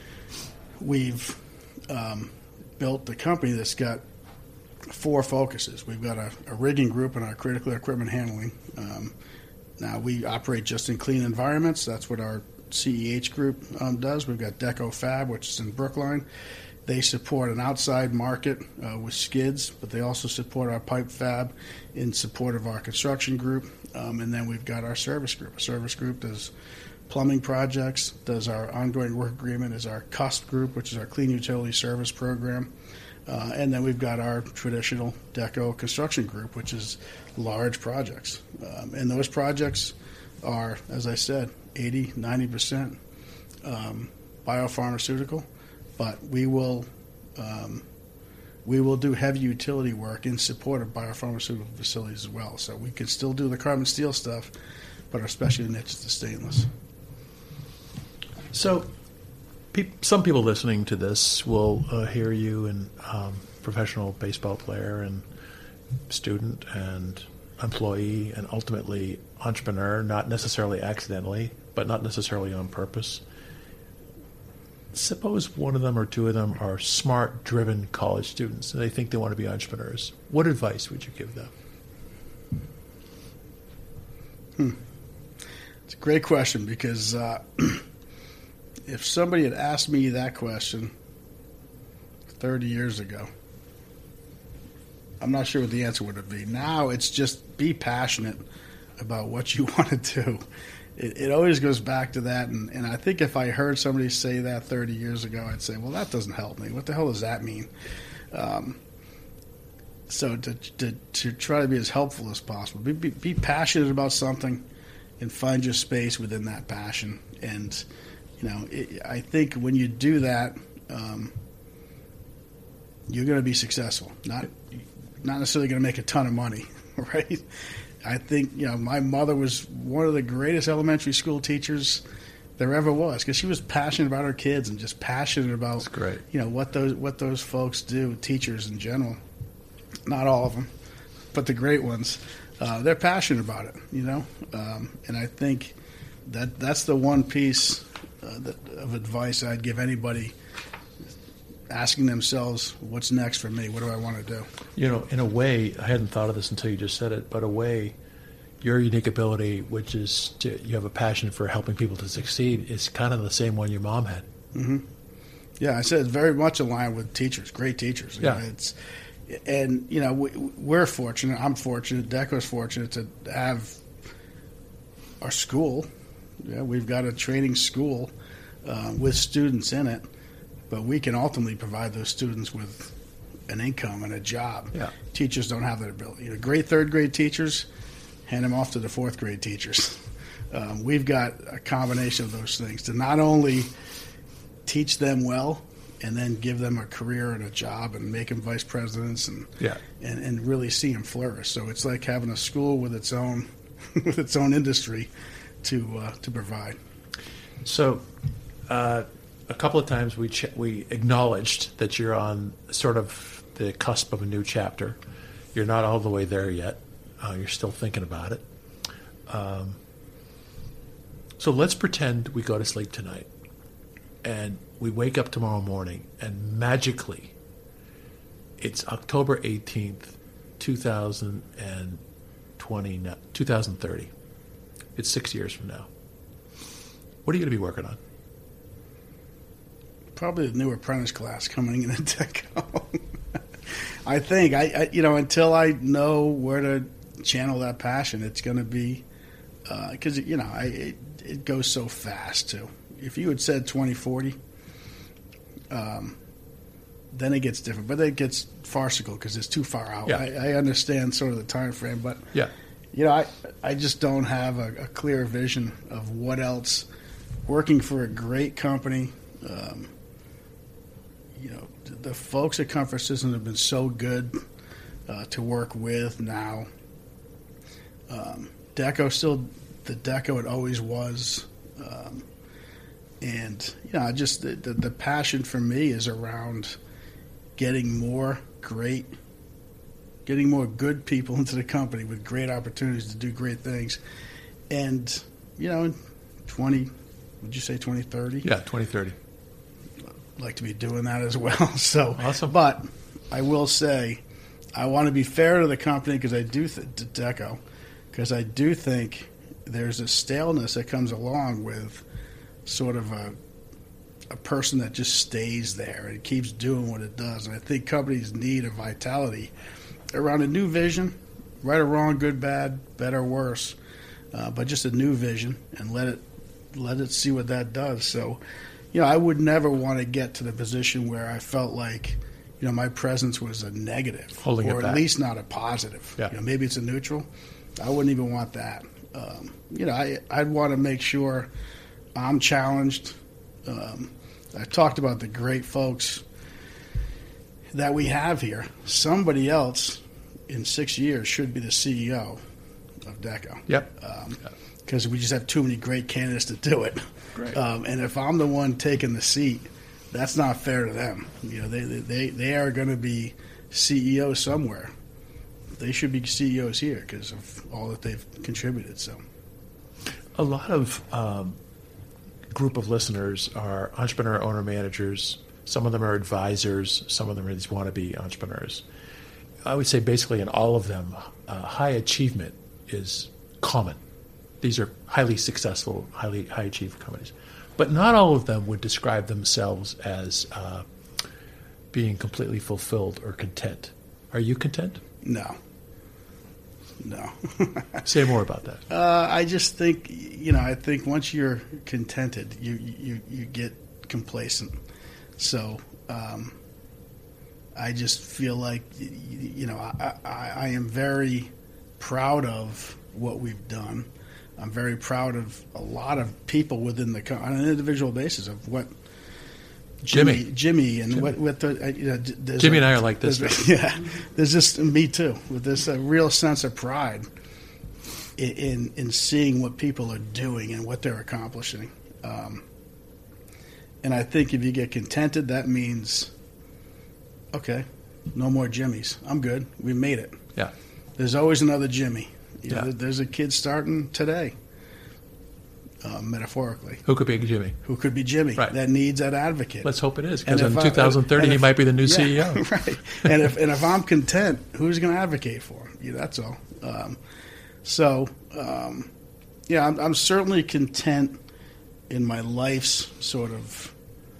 [SPEAKER 2] we've um, built the company that's got four focuses. We've got a, a rigging group and our critical equipment handling. Um, now we operate just in clean environments. That's what our C E H group um, does. We've got Deco Fab, which is in Brookline. They support an outside market uh, with skids, but they also support our pipe fab in support of our construction group. Um, and then we've got our service group. Our service group does plumbing projects, does our ongoing work agreement, is our C U S P group, which is our clean utility service program. Uh, and then we've got our traditional Deco construction group, which is large projects. Um, and those projects are, as I said, eighty, ninety percent um, biopharmaceutical. But we will um, we will do heavy utility work in support of biopharmaceutical facilities as well. So we can still do the carbon steel stuff, but our specialty niche is the stainless.
[SPEAKER 3] So pe- some people listening to this will uh, hear you and um, professional baseball player and student and employee and ultimately entrepreneur, not necessarily accidentally, but not necessarily on purpose. Suppose one of them or two of them are smart, driven college students, and they think they want to be entrepreneurs. What advice would you give them?
[SPEAKER 2] Hmm. It's a great question because uh, if somebody had asked me that question thirty years ago, I'm not sure what the answer would have been. Now it's just be passionate about what you want to do. It, it always goes back to that, and, and I think if I heard somebody say that thirty years ago, I'd say, well, that doesn't help me. What the hell does that mean? Um, so to, to to try to be as helpful as possible. Be, be, be passionate about something and find your space within that passion. And, you know, it, I think when you do that, um, you're going to be successful. Not not necessarily going to make a ton of money, right? I think, you know, my mother was one of the greatest elementary school teachers there ever was because she was passionate about her kids and just passionate about,
[SPEAKER 3] That's great.
[SPEAKER 2] you know, what those what those folks do, teachers in general. Not all of them, but the great ones. Uh, they're passionate about it, you know. Um, and I think that that's the one piece uh, that, of advice I'd give anybody asking themselves, what's next for me? What do I want to do?
[SPEAKER 3] You know, in a way, I hadn't thought of this until you just said it, but a way, your unique ability, which is to, you have a passion for helping people to succeed, is kind of the same one your mom had.
[SPEAKER 2] Mm-hmm. Yeah, I said it's very much aligned with teachers, great teachers. You
[SPEAKER 3] Yeah.
[SPEAKER 2] know, it's, and, you know, we, we're fortunate, I'm fortunate, Deco's fortunate to have our school. Yeah, we've got a training school uh, with students in it. But we can ultimately provide those students with an income and a job.
[SPEAKER 3] Yeah.
[SPEAKER 2] Teachers don't have that ability. You know, great third grade teachers, hand them off to the fourth grade teachers. Um, we've got a combination of those things to not only teach them well and then give them a career and a job and make them vice presidents and
[SPEAKER 3] Yeah.
[SPEAKER 2] and, and really see them flourish. So it's like having a school with its own with its own industry to uh, to provide.
[SPEAKER 3] So, uh, a couple of times we ch- we acknowledged that you're on sort of the cusp of a new chapter. You're not all the way there yet. Uh, you're still thinking about it. Um, so let's pretend we go to sleep tonight, and we wake up tomorrow morning, and magically, it's October eighteenth, two thousand twenty, two thousand thirty. It's six years from now. What are you going to be working on?
[SPEAKER 2] Probably the new apprentice class coming in at Deco. I think I, I, you know, until I know where to channel that passion, it's going to be because uh, you know I it, it goes so fast too. If you had said twenty forty, um, then it gets different, but it gets farcical because it's too far out.
[SPEAKER 3] Yeah.
[SPEAKER 2] I, I understand sort of the time frame, but
[SPEAKER 3] Yeah.
[SPEAKER 2] you know, I I just don't have a, a clear vision of what else. Working for a great company, um, you know, the folks at Comfort Systems have been so good uh, to work with now. Um, Deco still the Deco it always was, um, and you know, just the, the the passion for me is around getting more great, getting more good people into the company with great opportunities to do great things, and you know, in twenty. Would you say twenty thirty?
[SPEAKER 3] Yeah, twenty thirty.
[SPEAKER 2] I'd like to be doing that as well. So
[SPEAKER 3] awesome.
[SPEAKER 2] But I will say, I want to be fair to the company because I do th- to Deco, because I do think there's a staleness that comes along with sort of a a person that just stays there and keeps doing what it does. And I think companies need a vitality around a new vision, right or wrong, good, bad, better, worse, uh, but just a new vision and let it. Let it see what that does. So, you know, I would never want to get to the position where I felt like, you know, my presence was a negative,
[SPEAKER 3] Holding it
[SPEAKER 2] or at
[SPEAKER 3] back.
[SPEAKER 2] least not a positive.
[SPEAKER 3] Yeah.
[SPEAKER 2] You know, maybe it's a neutral. I wouldn't even want that. Um, you know, I, I'd want to make sure I'm challenged. Um, I talked about the great folks that we have here. Somebody else in six years should be the C E O of Deco.
[SPEAKER 3] Yep.
[SPEAKER 2] Um, because we just have too many great candidates to do it.
[SPEAKER 3] Great.
[SPEAKER 2] Um, and if I'm the one taking the seat, that's not fair to them. You know, they they they are going to be C E Os somewhere. They should be C E Os here because of all that they've contributed. So,
[SPEAKER 3] a lot of um, group of listeners are entrepreneur, owner, managers. Some of them are advisors. Some of them are these wannabe entrepreneurs. I would say basically in all of them, uh, high achievement is common. These are highly successful, highly high achieving companies. But not all of them would describe themselves as uh, being completely fulfilled or content. Are you content?
[SPEAKER 2] no. No.
[SPEAKER 3] Say more about that.
[SPEAKER 2] uh, I just think, you know, I think once you're contented, you you, you get complacent. So um, I just feel like, you know, I, I, I am very proud of what we've done. I'm very proud of a lot of people within the company on an individual basis of what
[SPEAKER 3] Jimmy.
[SPEAKER 2] Jimmy, Jimmy and
[SPEAKER 3] Jimmy.
[SPEAKER 2] what, what the, uh, you know, there's
[SPEAKER 3] Jimmy
[SPEAKER 2] a,
[SPEAKER 3] and I are like this.
[SPEAKER 2] there's- Yeah, there's just me too, with this uh, real sense of pride in, in in seeing what people are doing and what they're accomplishing. Um, and I think if you get contented, that means, okay, no more Jimmys. I'm good. We made it.
[SPEAKER 3] Yeah.
[SPEAKER 2] There's always another Jimmy. You know,
[SPEAKER 3] Yeah.
[SPEAKER 2] there's a kid starting today, uh, metaphorically,
[SPEAKER 3] Who could be Jimmy?
[SPEAKER 2] who could be Jimmy
[SPEAKER 3] Right.
[SPEAKER 2] that needs that advocate.
[SPEAKER 3] Let's hope it is,
[SPEAKER 2] And
[SPEAKER 3] because in
[SPEAKER 2] if I-
[SPEAKER 3] two thousand thirty
[SPEAKER 2] and
[SPEAKER 3] he
[SPEAKER 2] if-
[SPEAKER 3] might be the new
[SPEAKER 2] yeah,
[SPEAKER 3] C E O.
[SPEAKER 2] right? And if and if I'm content, who's going to advocate for him? Yeah, that's all. Um, so, um, yeah, I'm, I'm certainly content in my life's sort of,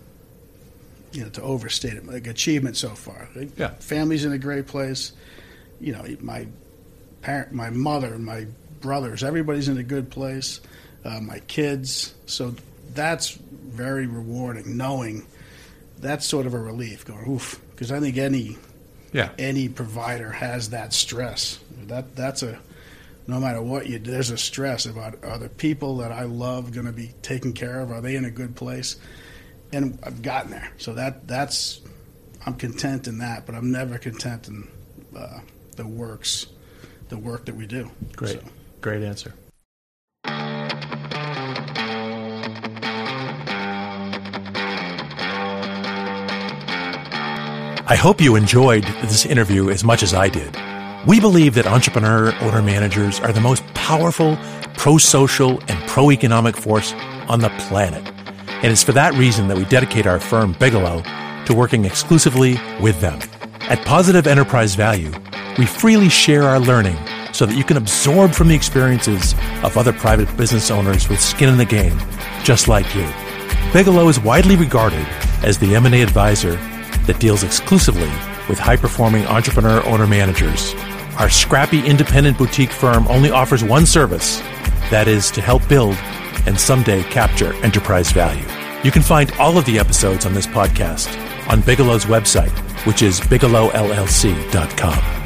[SPEAKER 2] you know, to overstate it, like achievement so far. Like,
[SPEAKER 3] Yeah.
[SPEAKER 2] family's in a great place. You know, my parent, my mother, my brothers, everybody's in a good place. Uh, my kids, so that's very rewarding. Knowing that's sort of a relief. Going, oof, because I think any
[SPEAKER 3] Yeah.
[SPEAKER 2] any provider has that stress. That that's a no matter what you do, there's a stress about are the people that I love going to be taken care of? Are they in a good place? And I've gotten there, so that that's I'm content in that, but I'm never content in uh, the works, the work that we do.
[SPEAKER 3] Great.
[SPEAKER 2] So,
[SPEAKER 3] Great answer. I hope you enjoyed this interview as much as I did. We believe that entrepreneur owner-managers are the most powerful, pro-social, and pro-economic force on the planet. And it's for that reason that we dedicate our firm, Bigelow, to working exclusively with them. At Positive Enterprise Value, we freely share our learning so that you can absorb from the experiences of other private business owners with skin in the game, just like you. Bigelow is widely regarded as the M and A advisor that deals exclusively with high-performing entrepreneur owner-managers. Our scrappy independent boutique firm only offers one service, that is to help build and someday capture enterprise value. You can find all of the episodes on this podcast on Bigelow's website, which is bigelow l l c dot com.